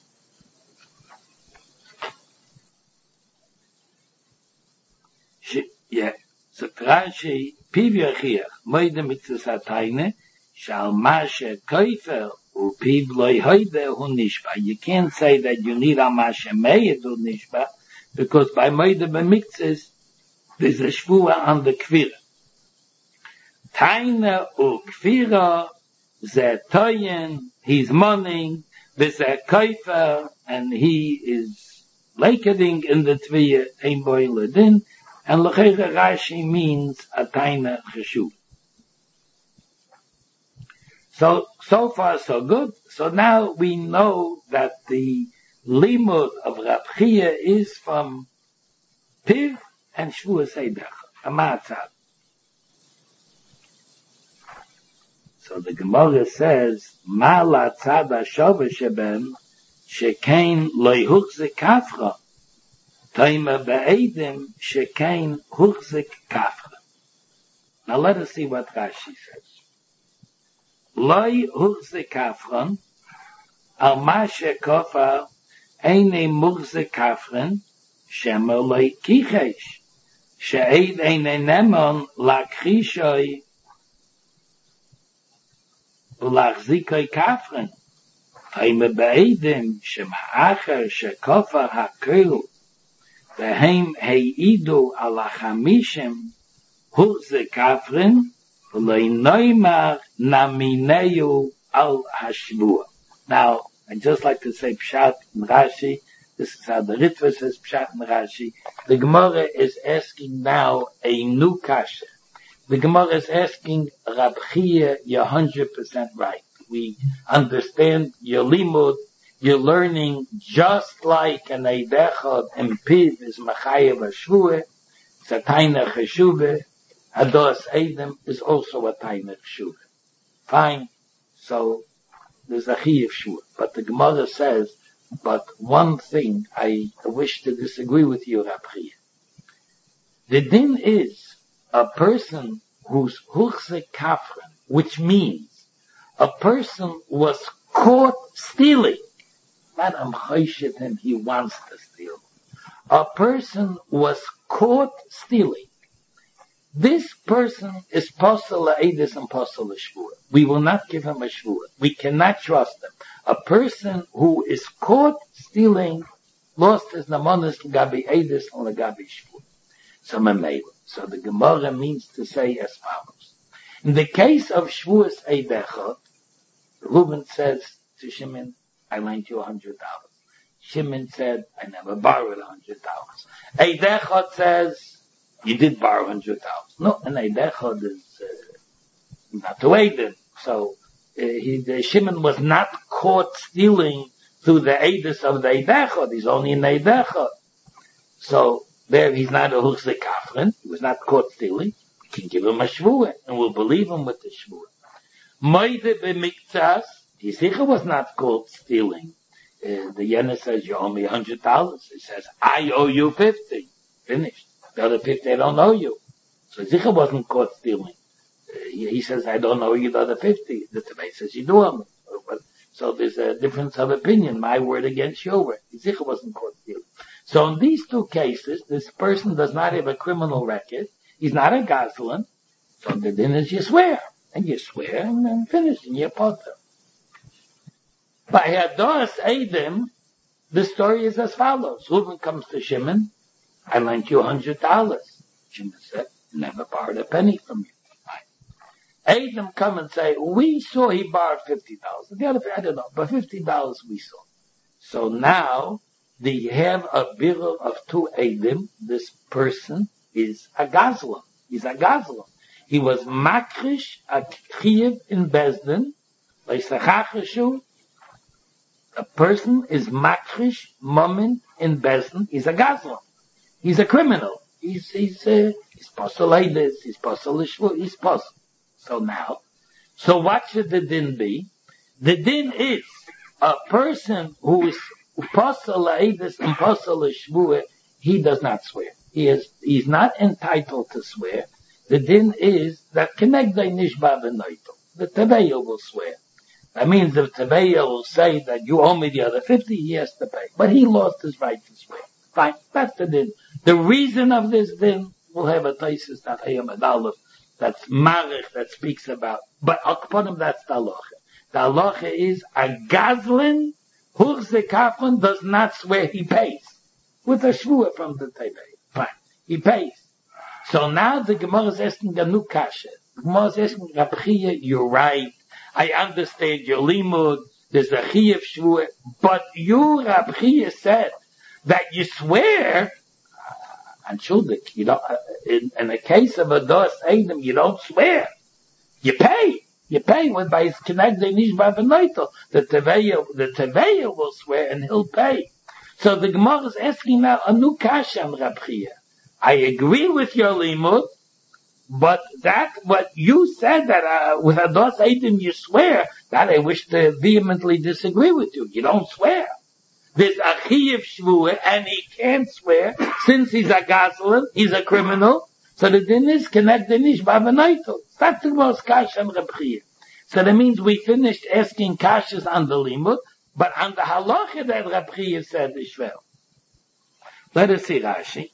Yeah. So Rashi, Piv Yachiach, Moide Mitzvahs HaTaina, Shal Mashe Koifer, U Piv Loi Hoide Hu Nishba. You can't say that you need a Mashe Meid Hu Nishba, because by Moide B'mitzvahs, there's a Shvua on the Kvira. Taina U Kvira, Ze Toyen, he's mourning, there's a Koifer, and he is laketing in the Tviya, Ein Boi Ledin, and L'cheira Rashi means a Taina Cheshuv. So far so good. So now we know that the limud of Rav Chia is from Piv and Shvuas Eidechot, a Matzah. So the Gemara says, Ma la tzad ha-shova sheben, shekein lo yuchzik kafra. Taima be'edim shekein huchzik kafra. Now let us see what Rashi says. Loi huchzik kafran, al ma shekofa eine muchzik kafran, shemer loi kichesh, she'ed eine nemon lakhishoy ulachzikoi kafran. Taime be'edim shem ha'acher shekofar ha'kel vehem heidu ala chamishim huchze kafrin v'loi noimar namineu al hashvua. Now, I'd just like to say Pshat and Rashi. This is how the Ritva says Pshat and Rashi. The Gemara is asking now a new kasha. The Gemara is asking Rab Chia, you're 100% right. We understand your limud, you're learning just like an Eidechad and Piv is Machayev HaShvuah, it's a Tainach HaShuvah, Ados Eidem is also a Tainach HaShuvah. Fine. So, there's a Chiyav Shvuah. But the Gemara says, but one thing I wish to disagree with you, Rab Chia. The din is a person who's Huchze Kafran, which means a person was caught stealing. Not I'm choshit him, he wants to steal. A person was caught stealing. This person is posel la'edis and posel l'shvua. We will not give him a shvua. We cannot trust him. A person who is caught stealing lost his namonis l'gabi edis and l'gabi shvua. So the Gemara means to say as follows. In the case of shvuas eidechot, Reuben says to Shimon, I lent you $100. Shimon said, I never borrowed $100. Eidechot says, you did borrow $100. No, an Eidechot is not to Eidem. So Shimon was not caught stealing through the Eidus of the Eidechot. He's only an Eidechot. So there he's not a Huchze Kafrin. He was not caught stealing. We can give him a Shvuah, and we'll believe him with the Shvuah. Moide b'miktsas, he was not caught stealing. The Yena says, you owe me $100. He says, I owe you 50. Finished. The other 50 I don't owe you. So Zicha wasn't caught stealing. He says, I don't owe you the other 50. The Tebei says, you do owe me. So there's a difference of opinion, my word against your word. Zicha wasn't caught stealing. So in these two cases, this person does not have a criminal record. He's not a Goslin. So the din is you swear. And you swear and then finish and you're potter. By Hados Eidim, the story is as follows. Reuben comes to Shimon. I lent you $100. Shimon said, never borrowed a penny from you. Eidim come and say, we saw he borrowed $50. The other, I don't know, but $50 we saw. So now, they have a birur of two Eidim. This person is a Gazlan. He's a Gazlan. He was makrish a chiyev in Bezdin. A person is makrish moment in Bezdin. He's a Gazlan. He's a criminal. He's posel eidis. He's posel l'shvu. He's posel. So now, so what should the din be? The din is a person who is posel eidis and posel l'shvu. He does not swear. He's not entitled to swear. The din is that kenegdei nishba v'noito. The Teveya will swear. That means the Teveya will say that you owe me the other 50, he has to pay. But he lost his right to swear. Fine, that's the din. The reason of this din, we'll have a thesis that Hayam Adalef, that's Marich that speaks about. But upon him, that's the halacha. The halacha is a Gazlin, Huchze Kafran, does not swear, he pays. With a shvuah from the Teveya. Fine, he pays. So now the Gemara is asking a new kasha. The Gemara is asking, Rab Chia, you're right. I understand your limud. There's a chiyav shvuah. But you, Rab Chia, said that you swear. And Shuldik, you don't, in the case of a dos eidem, you don't swear. You pay. You pay when by his kenegdei nishba v'noito. The Teveya will swear and he'll pay. So the Gemara is asking now a new kasha on Rab Chia. I agree with your limud, but that what you said that with Hados Eidim you swear, that I wish to vehemently disagree with you. You don't swear. There's a chiyav shvuah, and he can't swear since he's a gazlan, he's a criminal. So the din is connected nishba v'noito. That's the most kasha on Rab Chia. So that means we finished asking kashas on the limud, but on the halacha that Rab Chia said is well. Let us see Rashi.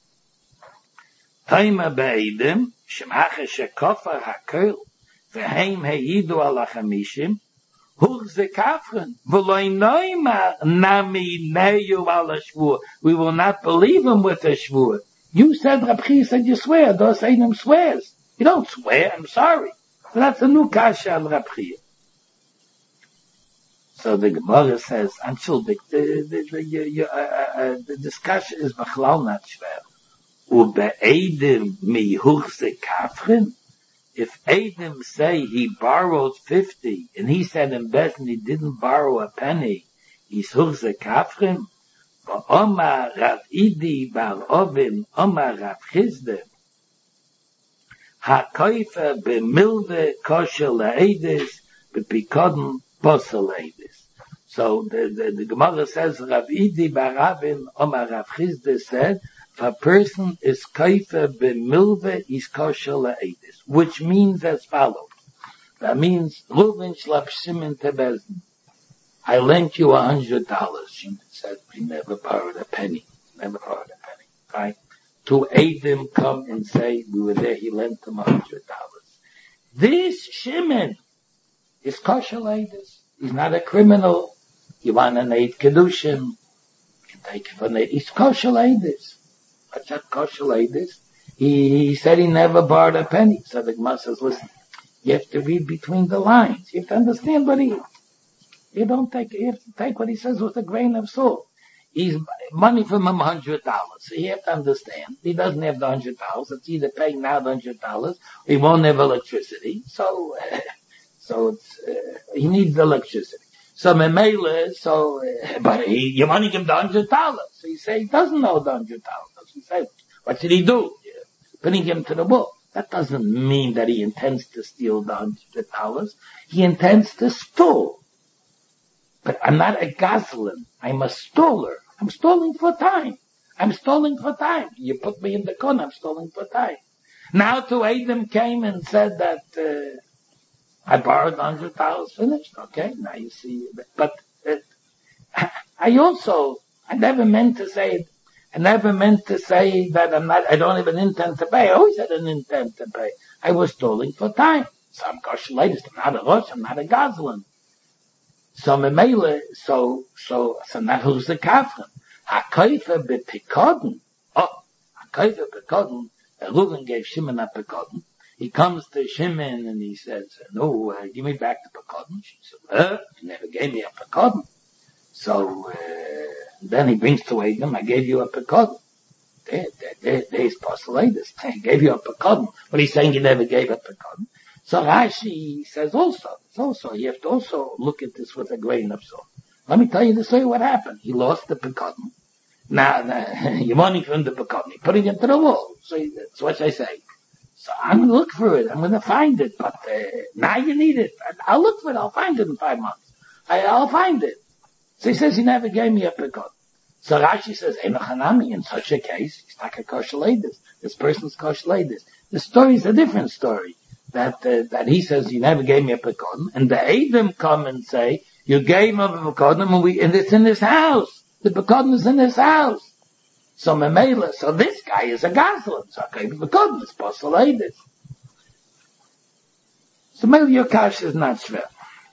Taima be'edim, shemhache shekofar hakel, v'heim heidu ala chamishim, We will not believe him with a shvur. You said, Rab Chia said you swear. Dos Eidim swears. You don't swear. I'm sorry. So that's a new kasha on Rab Chia. So the Gemara says, Anshuldik, the discussion is Bachlal not shver. Ube Eidim mihuchze kafrin. If Eidim say he borrowed 50, and he said in Bezdin he didn't borrow a penny, he's huchze kafrin. Omar Rav Idi bar Ovim, Omar Rav Chizde. HaKoifer b'milve kosher le'edis, b'pikodin posel le'edis. So the Gemara says, Rav Idi bar Ovim, Omar Rav Chizde said, if a person is koifer b'milve, he's kosher le'edis. Which means as follows. That means, Reuven shlap Shimon to Bezdin. I lent you $100. Shimon said, we never borrowed a penny. Never borrowed a penny. Right? To aid them come and say, we were there, he lent them $100. This Shimon is kosher leidus. He's not a criminal. You want an aid kedushin. You can take it from it. He's kosher leidus. What's that kosher leidus? He said he never borrowed a penny. So the Gemara says, listen, you have to read between the lines. You have to understand what you have to take what he says with a grain of salt. He's money from him $100. So you have to understand. He doesn't have the $100. It's either paying now the $100, he won't have electricity. So it's, he needs the electricity. So but your money give him the $100. So you say he doesn't know the $100. You say, what should he do? Putting him to the wall. That doesn't mean that he intends to steal the $100. He intends to steal. But I'm not a goslin. I'm a stoler. I'm stalling for time. You put me in the corner. I'm stalling for time. Now to Adam came and said that I borrowed $100. Finished. Okay. Now you see. But I never meant to say it. I never meant to say that I don't have an intent to pay. I always had an intent to pay. I was stalling for time. So I'm kosher latest. I'm not a Rosh. I'm not a goslin. So memele, so now who's the kafran? HaKoifer b'pikodin. HaKoifer b'pikodin. Reuven gave Shimon a pikodin. He comes to Shimon and he says, no, give me back the pikodin. She said, you never gave me a pikodin. So, then he brings to Adam, I gave you a pikodin. There's postulatus. I gave you a pikodin. But he's saying you never gave a pikodin. So Rashi says also, you have to also look at this with a grain of salt. Let me tell you the story what happened. He lost the pikodin. Now, your money from the pikodin. He put it into the wall. So that's what I say. So I'm going to look for it. I'm going to find it. But now you need it. I'll look for it. I'll find it in 5 months. I'll find it. So he says he never gave me a pikodin. So Rashi says, Enochanami, in such a case, he's like a kosher leidus. This person's kosher leidus. The story is a different story. That he says he never gave me a pikodin, and the Edom come and say, you gave him a pikodin, and it's in his house. The pikodin is in his house. So Memela, so this guy is a goslin. So I gave him a pikodin, it's possible leidus. So maybe your kash is not shver.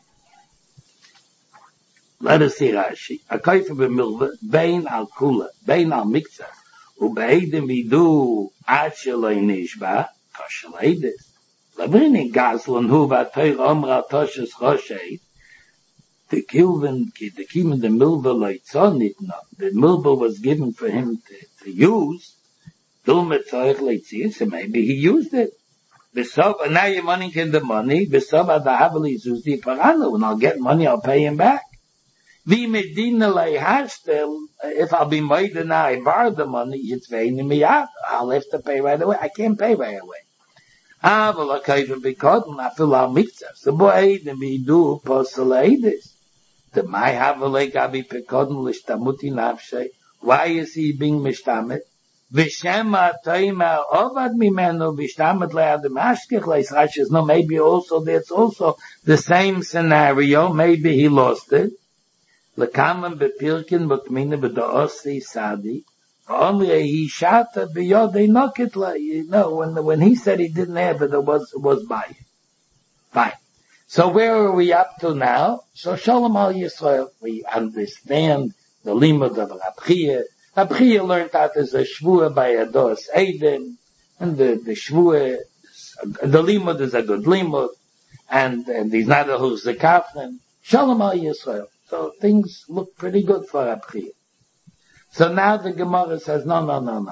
Let us see Rashi. A koifer b'milva, bein al kula, bein al mikzah, u'be'edim vidu ad sheloi nishba, kosher leidus. Labrini Gazlan who Vatay Omra Toshas Roshei, the Kilvin, the Kim the Milva Leitzonit, the Milva was given for him to use, Dulmetzoich Leitzir, so maybe he used it. Besov, now you're money in the money, Besov Adahavali Zuzi Parano, when I'll get money, I'll pay him back. Vi Medina Leihastel, if I'll be made now, I borrow the money, it's veining me out, I'll have to pay right away. I can't pay right away. But a koifer b'pikodin, I feel our mikzah. So boy, the midu poseleidis. The my havelei gabi pikodin l'shtamuti nafshe. Why is he being mishtamet? V'shema toima ovad mimenu v'shtamet le'adim ashkech le'israshes. No, maybe also, that's also the same scenario. Maybe he lost it. L'kamen b'pirkin b'kmina b'do'osi sadi. Only he shot beyode nokitla. You know, when he said he didn't have it, it was by it. Fine. So where are we up to now? So Shalom Al Yisrael, we understand the limud of Rab Chia. Rab Chia learned that there's a shvua by Ados Eidim, and the shvua, the limud is a good limud, and he's not a Huzekafren. Shalom Al Yisrael. So things look pretty good for Rab Chia. So now the Gemara says, no.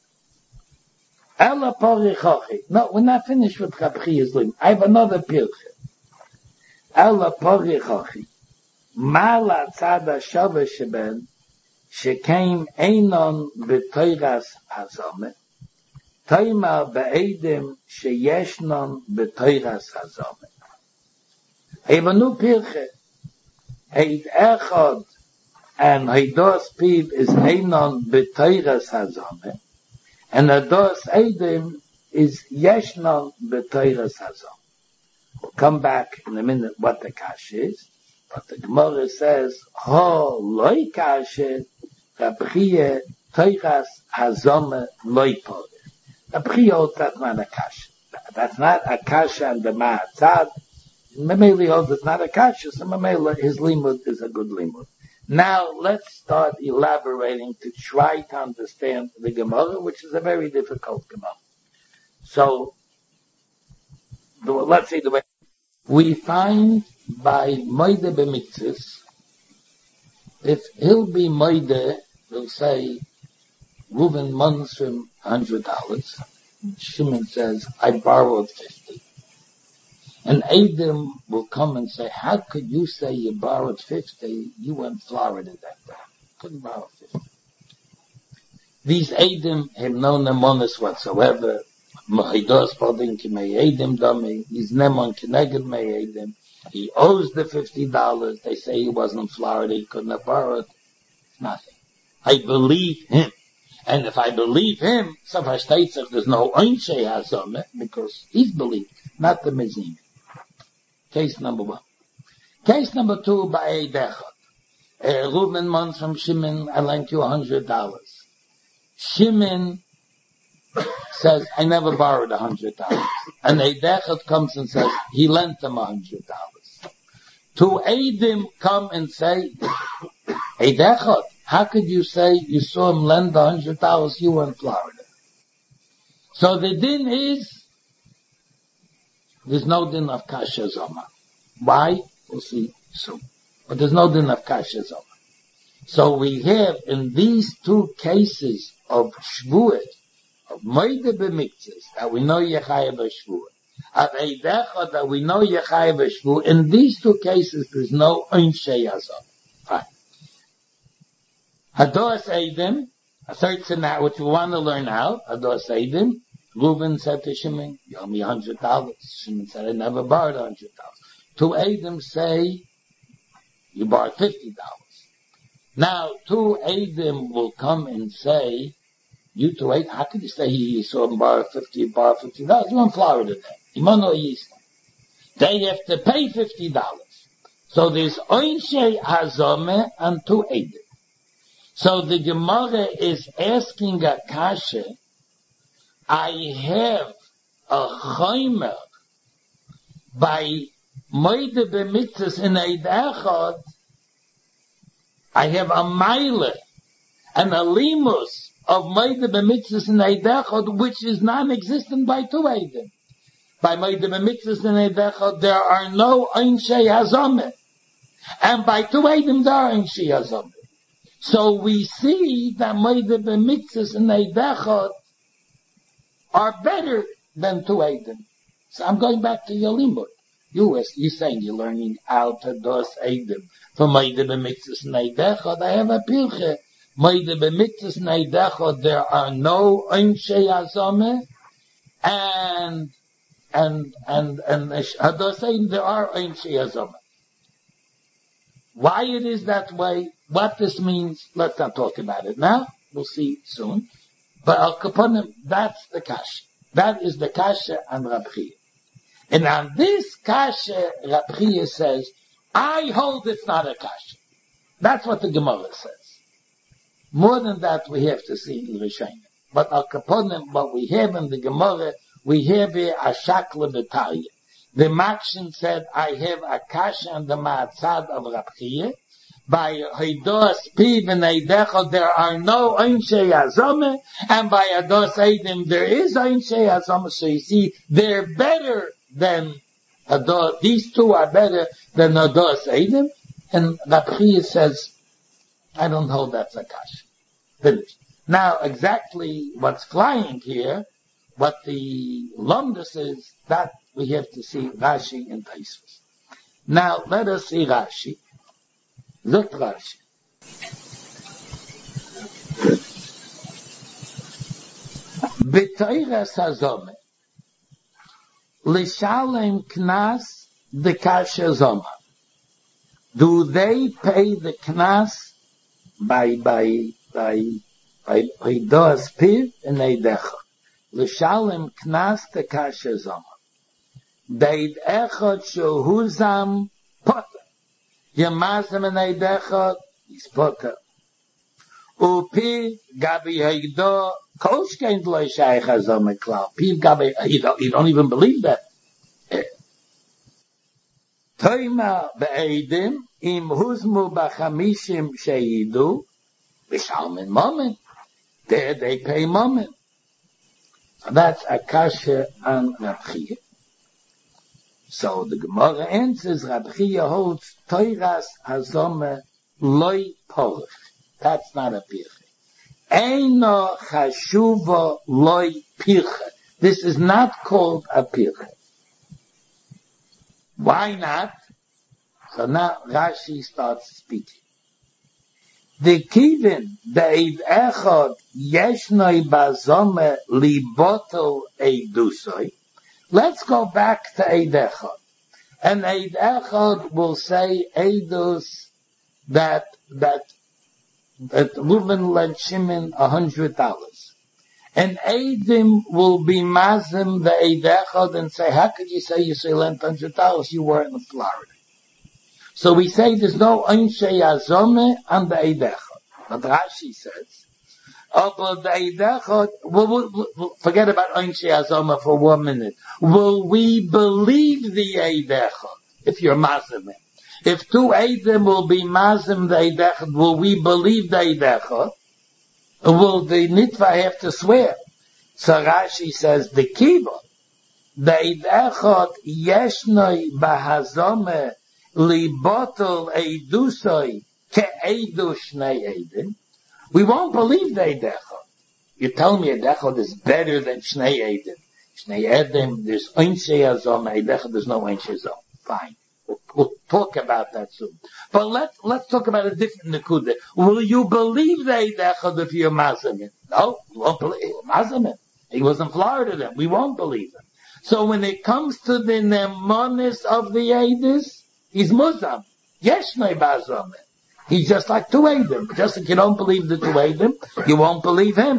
Ela porichochi. No, we're not finished with Rab Chia's limud. I have another pilche. Ela porichochi. Mala tzada shava sheben, shekeim einon b'toiras hazome, toimar be'edim sheyeshnon b'toiras hazome. Evanu pilche. Heid echad, and heidos piv is einon b'toiras hazome, and heidos edim is yeshnon b'toiras hazome. We'll come back in a minute what the kash is, but the Gemara says, ho loy kashe, Rab Chia toiras hazome loy pore. Rab Chia, that's not a kash. That's not a kash and the ma'atzad. Mameli holds it's not a kasha, so Mamela, his limud is a good limud. Now, let's start elaborating to try to understand the Gemara, which is a very difficult Gemara. So, let's see the way. We find by Moide B'mitzvus, if he'll be Moide, we'll say, Reuven months from $100. Shimon says, I borrowed 50. And Adam will come and say, how could you say you borrowed 50? You were in Florida that day. Couldn't borrow 50. These Adam have no nemonis whatsoever. He's nemon keneged may Adam. He owes the $50. They say he wasn't in Florida. He couldn't have borrowed. Nothing. I believe him. And if I believe him, so far states if there's no Einshe Hazomeh, because he's believed, not the Mizim. Case number 1. Case number 2, by Eidechot. Reuven months from Shimon, I lent you $100. Shimon says, I never borrowed $100. And Eidechot comes and says, he lent him $100. Two Eidim come and say, Eidechot, how could you say you saw him lend $100? You were in Florida. So the din is, there's no din of kasha zoma. Why? We'll see soon. But there's no din of kasha zoma. So we have in these two cases of shvuah, of moide b'miktzes, that we know yechayev shvuah, of eidecha that we know yechayev shvuah. In these two cases, there's no einshe yazom. Fine. Hados eidim, a third sinah, which we want to learn out. Hados eidim. Reuven said to Shimon, you owe me $100. Shimon said, I never borrowed $100. Two Eidim say, you borrowed $50. Now, two Eidim will come and say, you two Eidim, how could you say he saw him borrow $50, you borrowed $50? You're in Florida then. They have to pay $50. So there's Einshe Hazomeh and two Eidim. So the Gemara is asking a kasha, I have a chaymer by moide b'mitzvos in Eid Echad. I have a mile and a limus of moide b'mitzvos in Eid Echad, which is non-existent by two Eidim. By moide b'mitzvos in Eid Echad, there are no einshe hazomeh, and by two Eidim there are einshe hazomeh. So we see that moide b'mitzvos in Eid Echad are better than two Eidim. So I'm going back to your limud. You're saying you're learning out to dos Eidim. For Moide b'mitzvos neidechod, I have a pilche. Moide b'mitzvos neidechod, there are no einshe hazomeh, and hados Eidim, there are einshe hazomeh. Why it is that way, what this means, let's not talk about it now. We'll see soon. But Al Kaponim, that's the kasha. That is the kasha on Rab Chia. And on this kasha, Rab Chia says, I hold it's not a kasha. That's what the Gemara says. More than that, we have to see in Rishonim. But Al Kaponim, what we have in the Gemara, we have here a shakla b'tarya. The Makshin said, I have a kasha on the ma'atzad of Rab Chiya. By Hidos Piv and Eidecha, there are no Einshe Azome, and by Ados Eidim, there is Einshe Azome. So you see, they're better than Ados, these two are better than Ados Eidim. And Rab Chiya says, I don't hold that's a kasha. Finished. Now, exactly what's flying here, what the Lumdus is, that we have to see Rashi and Taisvus. Now, let us see Rashi. Zot Rashi. B'toiras hazome, l'shalem knas the kasha zoma. Do they pay the knas by Hidos Piv and Eidecha? L'shalem knas the kasha zoma. Deid echot shehuzam poter. Yamazem and Eidecha is poter. Upi gabi Hido koshkein lo shaykh hazom klal. Piv gabi you don't even believe that. Toima be'edim im huzmu b'chamishim sheyidu b'shalmin moment. There they pay moment. That's a kasha on Rab Chiya. So the Gemara answers, Rab Chiya holds Toiras hazome loy porch. That's not a pirche. Eino chashuva loy pirche. This is not called a pirche. Why not? So now Rashi starts speaking. The kivin de'id echad yeshnoi bazome liboto eidusoi. Let's go back to Eid Echad. And Eid Echad will say Eidus that Reuven lent Shimon $100. And Eidim will be mazim the Eid Echad and say, how could you say lent $100? You weren't in Florida. So we say there's no Einshe Azome on the Eid Echad. But Rashi says, but the Eid Echad, we'll forget about Einshe Azome for 1 minute. Will we believe the Eid Echad if you're mazim? If two Eidim will be mazim the Eid Echad, will we believe the Eid Echad? Will the Nitva have to swear? So Rashi says, the Kiva, the Eid Echad yeshnoi bahazome libotel eidusoi ke'eidu shnei eidim. We won't believe the Eid Echad. You tell me Eid Echad is better than Shnei Eidim. Shnei Eidim, there's Einshe Azom, Eid Echad, there's no Einshe Azom. Fine. We'll talk about that soon. But let's talk about a different Nekuda. Will you believe the Eid Echad if you're Mazamim? No, we won't believe Mazamim. He was in Florida then. We won't believe him. So when it comes to the Nemonis of the Eidis, he's Muzam. Yeshnei Bazomim. He's just like two Eidim. Just like you don't believe the two Eidim, you won't believe him.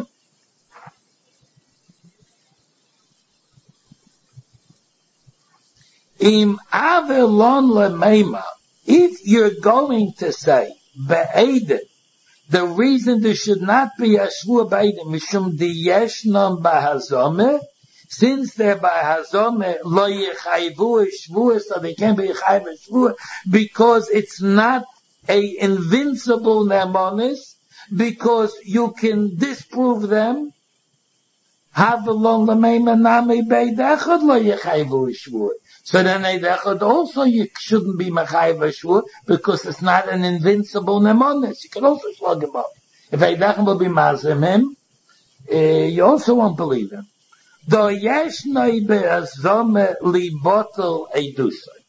Im avelon lemeima, if you're going to say be'edim, the reason there should not be a shvua be'edim mishum diyeshnam b'hazomeh, since they're b'hazomeh lo yechayvu shvua, so they can't be yechayv shvua, because it's not a invincible nemonis, because you can disprove them. Havelon lemeima nami be'edechad lo yechayvu shvua. So then Eid Echad also you shouldn't be Machayv Ashur because it's not an invincible Nemonis. You can also slug him up. If Eid Echad will be Mazim him, you also won't believe him. Do yeshnoi be'azome libotel eidusoi.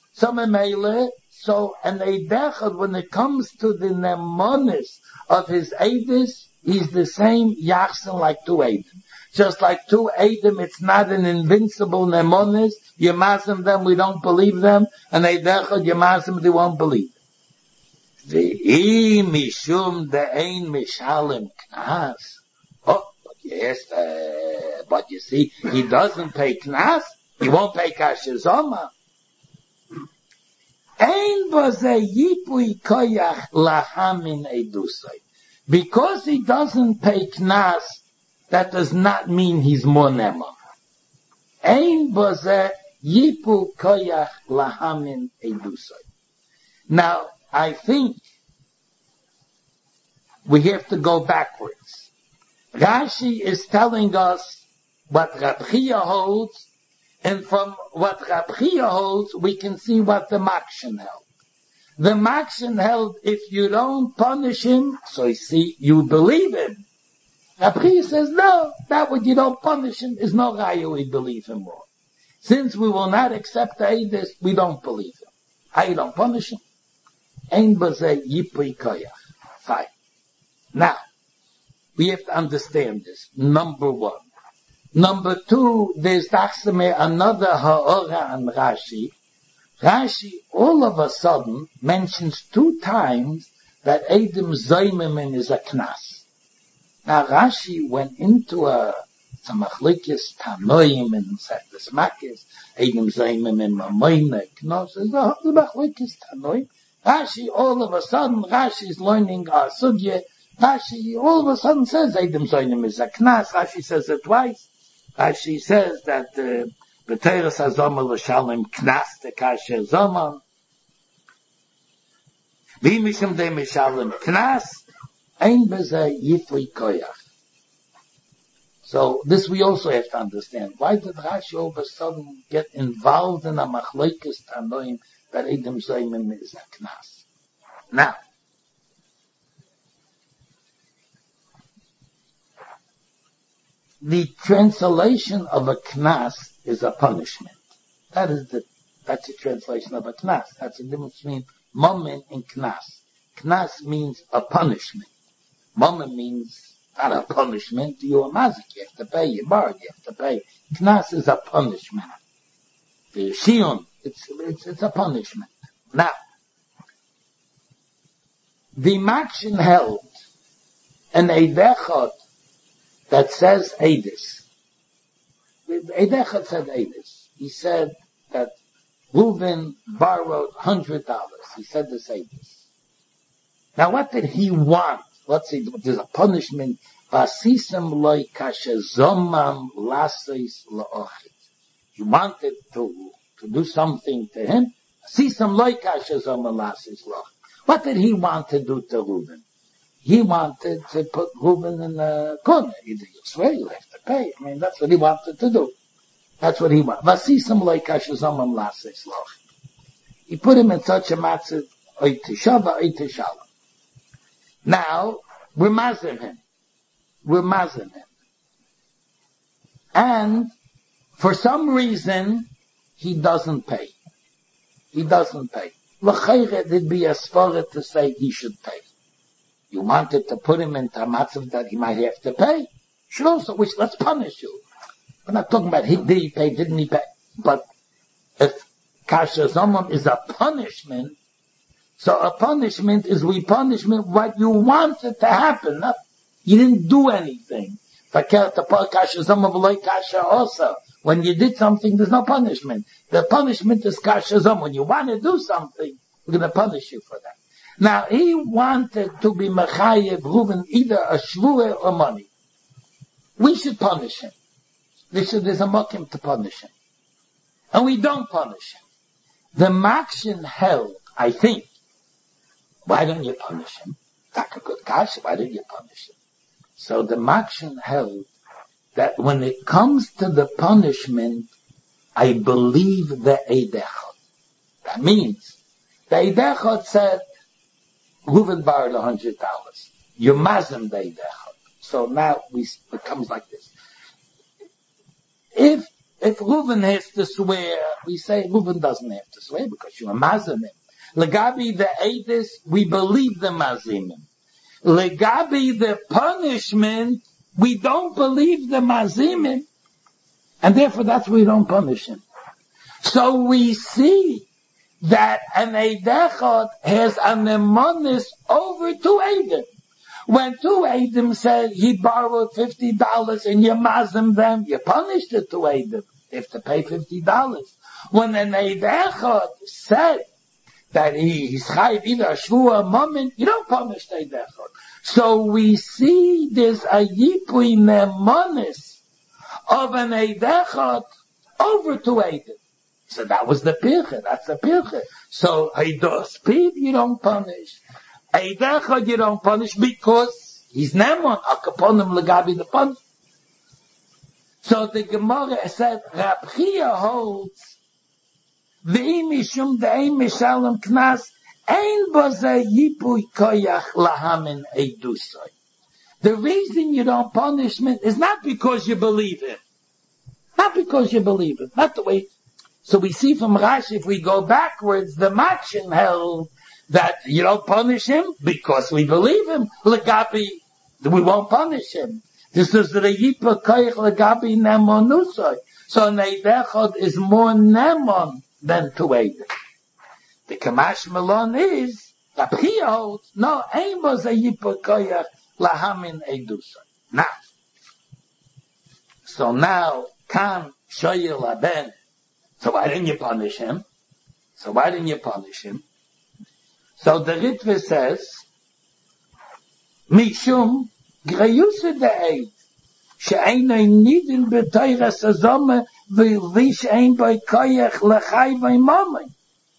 So an Eid Echad, when it comes to the Nemonis of his Eidis, he's the same Yachsen like two Eidim. Just like two Eidim, it's not an invincible Nemonis. You mazim them, we don't believe them. And Eid Echad, you mazim, they won't believe. Ve'i mishum de'ein mishalim knas. Oh, yes, but you see, he doesn't pay knas. He won't pay kashizoma. Ein baze yipui koyach lahamin edusay. Because he doesn't pay knas, that does not mean he's more nema. Ein baze Yipu koyach lahamin edusay. Now, I think we have to go backwards. Rashi is telling us what Rab Chia holds, and from what Rab Chia holds, we can see what the Makshen held. The Makshen held, if you don't punish him, so you see, you believe him. Rab Chia says, no, that what you don't punish him is no raya we believe him more. Since we will not accept the Eidus, we don't believe him. How you don't punish him? Ein bazeh yipui koyach. Fine. Now, we have to understand this. Number one. Number two, there's another ha'ora on Rashi. Rashi all of a sudden mentions 2 times that Eidim Zaymimin is a knas. Now Rashi went into some machlokes Tanoim and Seftes Makis, Eidim Zaymimin Mamoyne knas, is the machlokes Tanoim. Rashi all of a sudden, Rashi is learning our sugya. Rashi all of a sudden says Eidim Zaymimin is a knas. Rashi says it twice. Rashi says that B'teiras hazoma l'shalem knas tekasher zoma. V'imishim de mishalem knas ein b'zeh yifli koyach. So this we also have to understand. Why did Rashi all of a sudden get involved in a machlokes tanoim that Eidim Zaymimin is a knas? Now, the translation of a knas is a punishment. That's the translation of a knas. That's the difference between mammon and knas. Knas means a punishment. Mammon means not a punishment. You're a mazik. You have to pay. You're borrowed. You have to pay. Knas is a punishment. The shion, it's a punishment. Now, the Makshen held an eidechot that says Eidus. Eidechot said Eidus. He said that Reuven borrowed $100. He said this Eidus. Now what did he want? Let's see, there's a punishment. Vasisem loy kashezomam laseis laochit. He wanted to do something to him. Vasisem loy kashezomam laseis laochit. What did he want to do to Reuven? He wanted to put Reuven in the corner. Either you swear, you have to pay. I mean, that's what he wanted to do. That's what he wanted. Vasisam loy kashezomam laseis laochit. He put him in such a matzah, oy tishava, oy tishalom. Now, we're mazim him. And, for some reason, he doesn't pay. L'chayre, there'd be a svara to say he should pay. You wanted to put him in matzav that he might have to pay. Should also, let's punish you. We're not talking about did he pay, didn't he pay. But, if kasher zomam is a punishment, so a punishment is what you wanted to happen. You didn't do anything. When you did something, there's no punishment. The punishment is kashazam. When you want to do something, we're going to punish you for that. Now, he wanted to be mechayev Reuven either a shvua or money. We should punish him. There's a mokim to punish him. And we don't punish him. The Makshen held, I think, why don't you punish him? That's a good kasha. Why don't you punish him? So the Makshen held that when it comes to the punishment, I believe the Eidechot. That means the Eidechot said, Reuven borrowed $100. You mazim the Eidechot. So now it comes like this. If Reuven has to swear, we say Reuven doesn't have to swear because you mazim him. Legabi the Eidus, we believe the mazimim. Legabi the punishment, we don't believe the mazimim, and therefore that's why we don't punish him. So we see that an Eidechot has an emunis over 2 Eidim. When 2 Eidim said he borrowed $50 and you mazim them, you punished the 2 Eidim. They have to pay $50. When an Eidechot said that he's chayiv either a shvua or moment, you don't punish the Eidechot. So we see there's a yipui nemonis of an Eidechot over 2 Eidim. So that was the pirche. That's the pirche. So Eidah speed you don't punish. Eidechad you don't punish because he's nemon. Akaponim legabi the punish. So the Gemara said Rab Chia holds ve'im mishum de'im mishalem knas ein boze yipui koyach lahamin eidusay. The reason you don't punish him is not because you believe him. Not because you believe him. Not the way. So we see from Rashi, if we go backwards, the Makshin held that you don't punish him because we believe him. Legabi, we won't punish him. This is the Yipa Koyach Legabi Nemonusay. So Neidechod is more Nemon than Tuedim. The Kamash Malon is, that he holds, no, Ein was a Yipa Koyach Lahamin Eidusay. Now, Kan Shoyel Aben. So why didn't you punish him? So the Ritva says, Mishum Greyuse De'eid She'einay Nidin B'Toyres Azome V'Vish Ein B'Y Koyach L'Chai V'Imamay.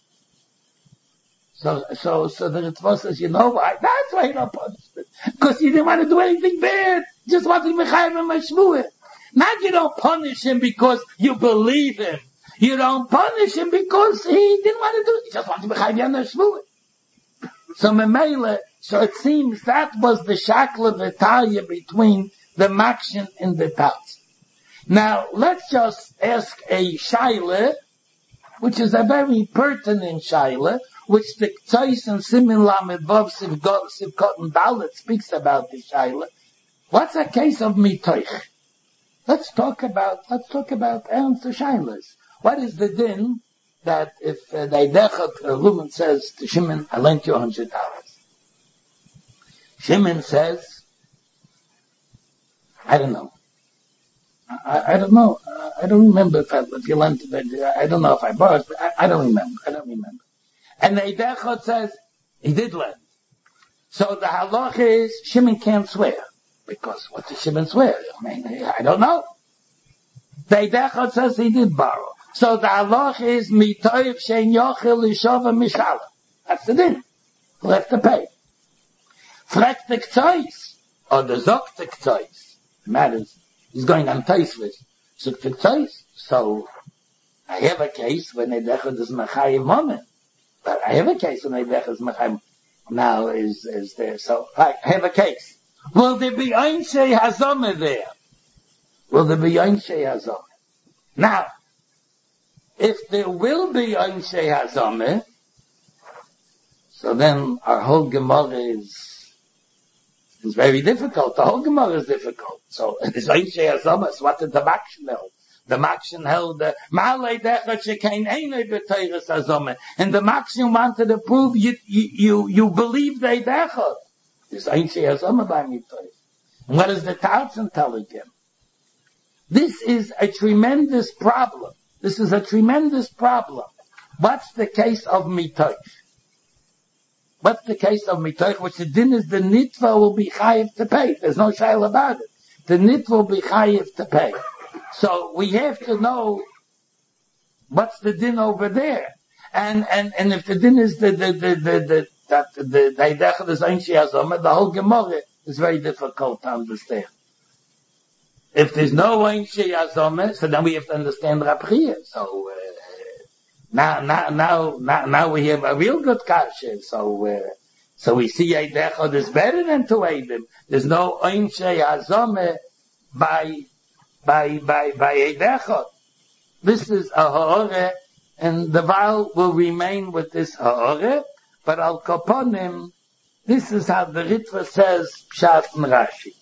So the Ritva says, you know why? That's why you don't punish him. Because you didn't want to do anything bad. Just wanted to be Mechayim and Meshmuah. Not you don't punish him because you believe him. You don't punish him because he didn't want to do it. He just wanted to be Chayv Yana Shvuah. So Memele, so it seems that was the Shakla V'Talia between the Makshin and the Tats. Now, let's just ask a Shaila, which is a very pertinent Shaila, which the Tzais and Simin Lamed Vav Sivkot and Dalet speaks about the Shaila. What's a case of Mitoich? Let's talk about Ernst Shailas. What is the din that if the Eidechad Reuben says to Shimon, I lent you $100. Shimon says, I don't know. I don't know. I don't remember if you lent it. I don't know if I borrowed. I don't remember. And the Eidechad says, he did lend. So the halach is, Shimon can't swear. Because what does Shimon swear? I mean, I don't know. The Eidechad says he did borrow. So the halach is mitoiv shein yochel lishova mishala. That's the din. He'll have to pay. Frek the k'tois, or the zok the k'tois. Matters. He's going on Taisvish. Zok the k'tois. So I have a case when Eidechad is mechayiv moment. But I have a case when Eidechad is mechayiv. Now is there. So I have a case. Will there be Einshe Hazomeh there? Now, if there will be Einshe Hazomeh, so then our whole Gemara is very difficult. The whole Gemara is difficult. So it is Einshe Hazomeh. So what did the Makshin held? The Makshin held the Ma'alei Dechad Shekein Einei B'Teiras Hazomeh. And the Makshin wanted to prove you believe they Dechad. This Einshe Hazomeh by Mitoy. And what is the Tautzen telling him? This is a tremendous problem. What's the case of Mitoy? Which the din is the Nitva will be chayiv to pay. There's no shayla about it. The Nitva will be chayiv to pay. So we have to know what's the din over there. And if the din is the Eidechad is Einshe Hazomeh, the whole Gemara is very difficult to understand. If there's no Einshe Hazomeh, so then we have to understand Rab Chia. So now we have a real good kasha. So we see Eidechad is better than Tuedim. There's no Einshe Hazomeh by Eidechad. This is a ha'oreh, and the Val will remain with this ha'oreh. But al kaponim, this is how the Ritva says Pshat and Rashi.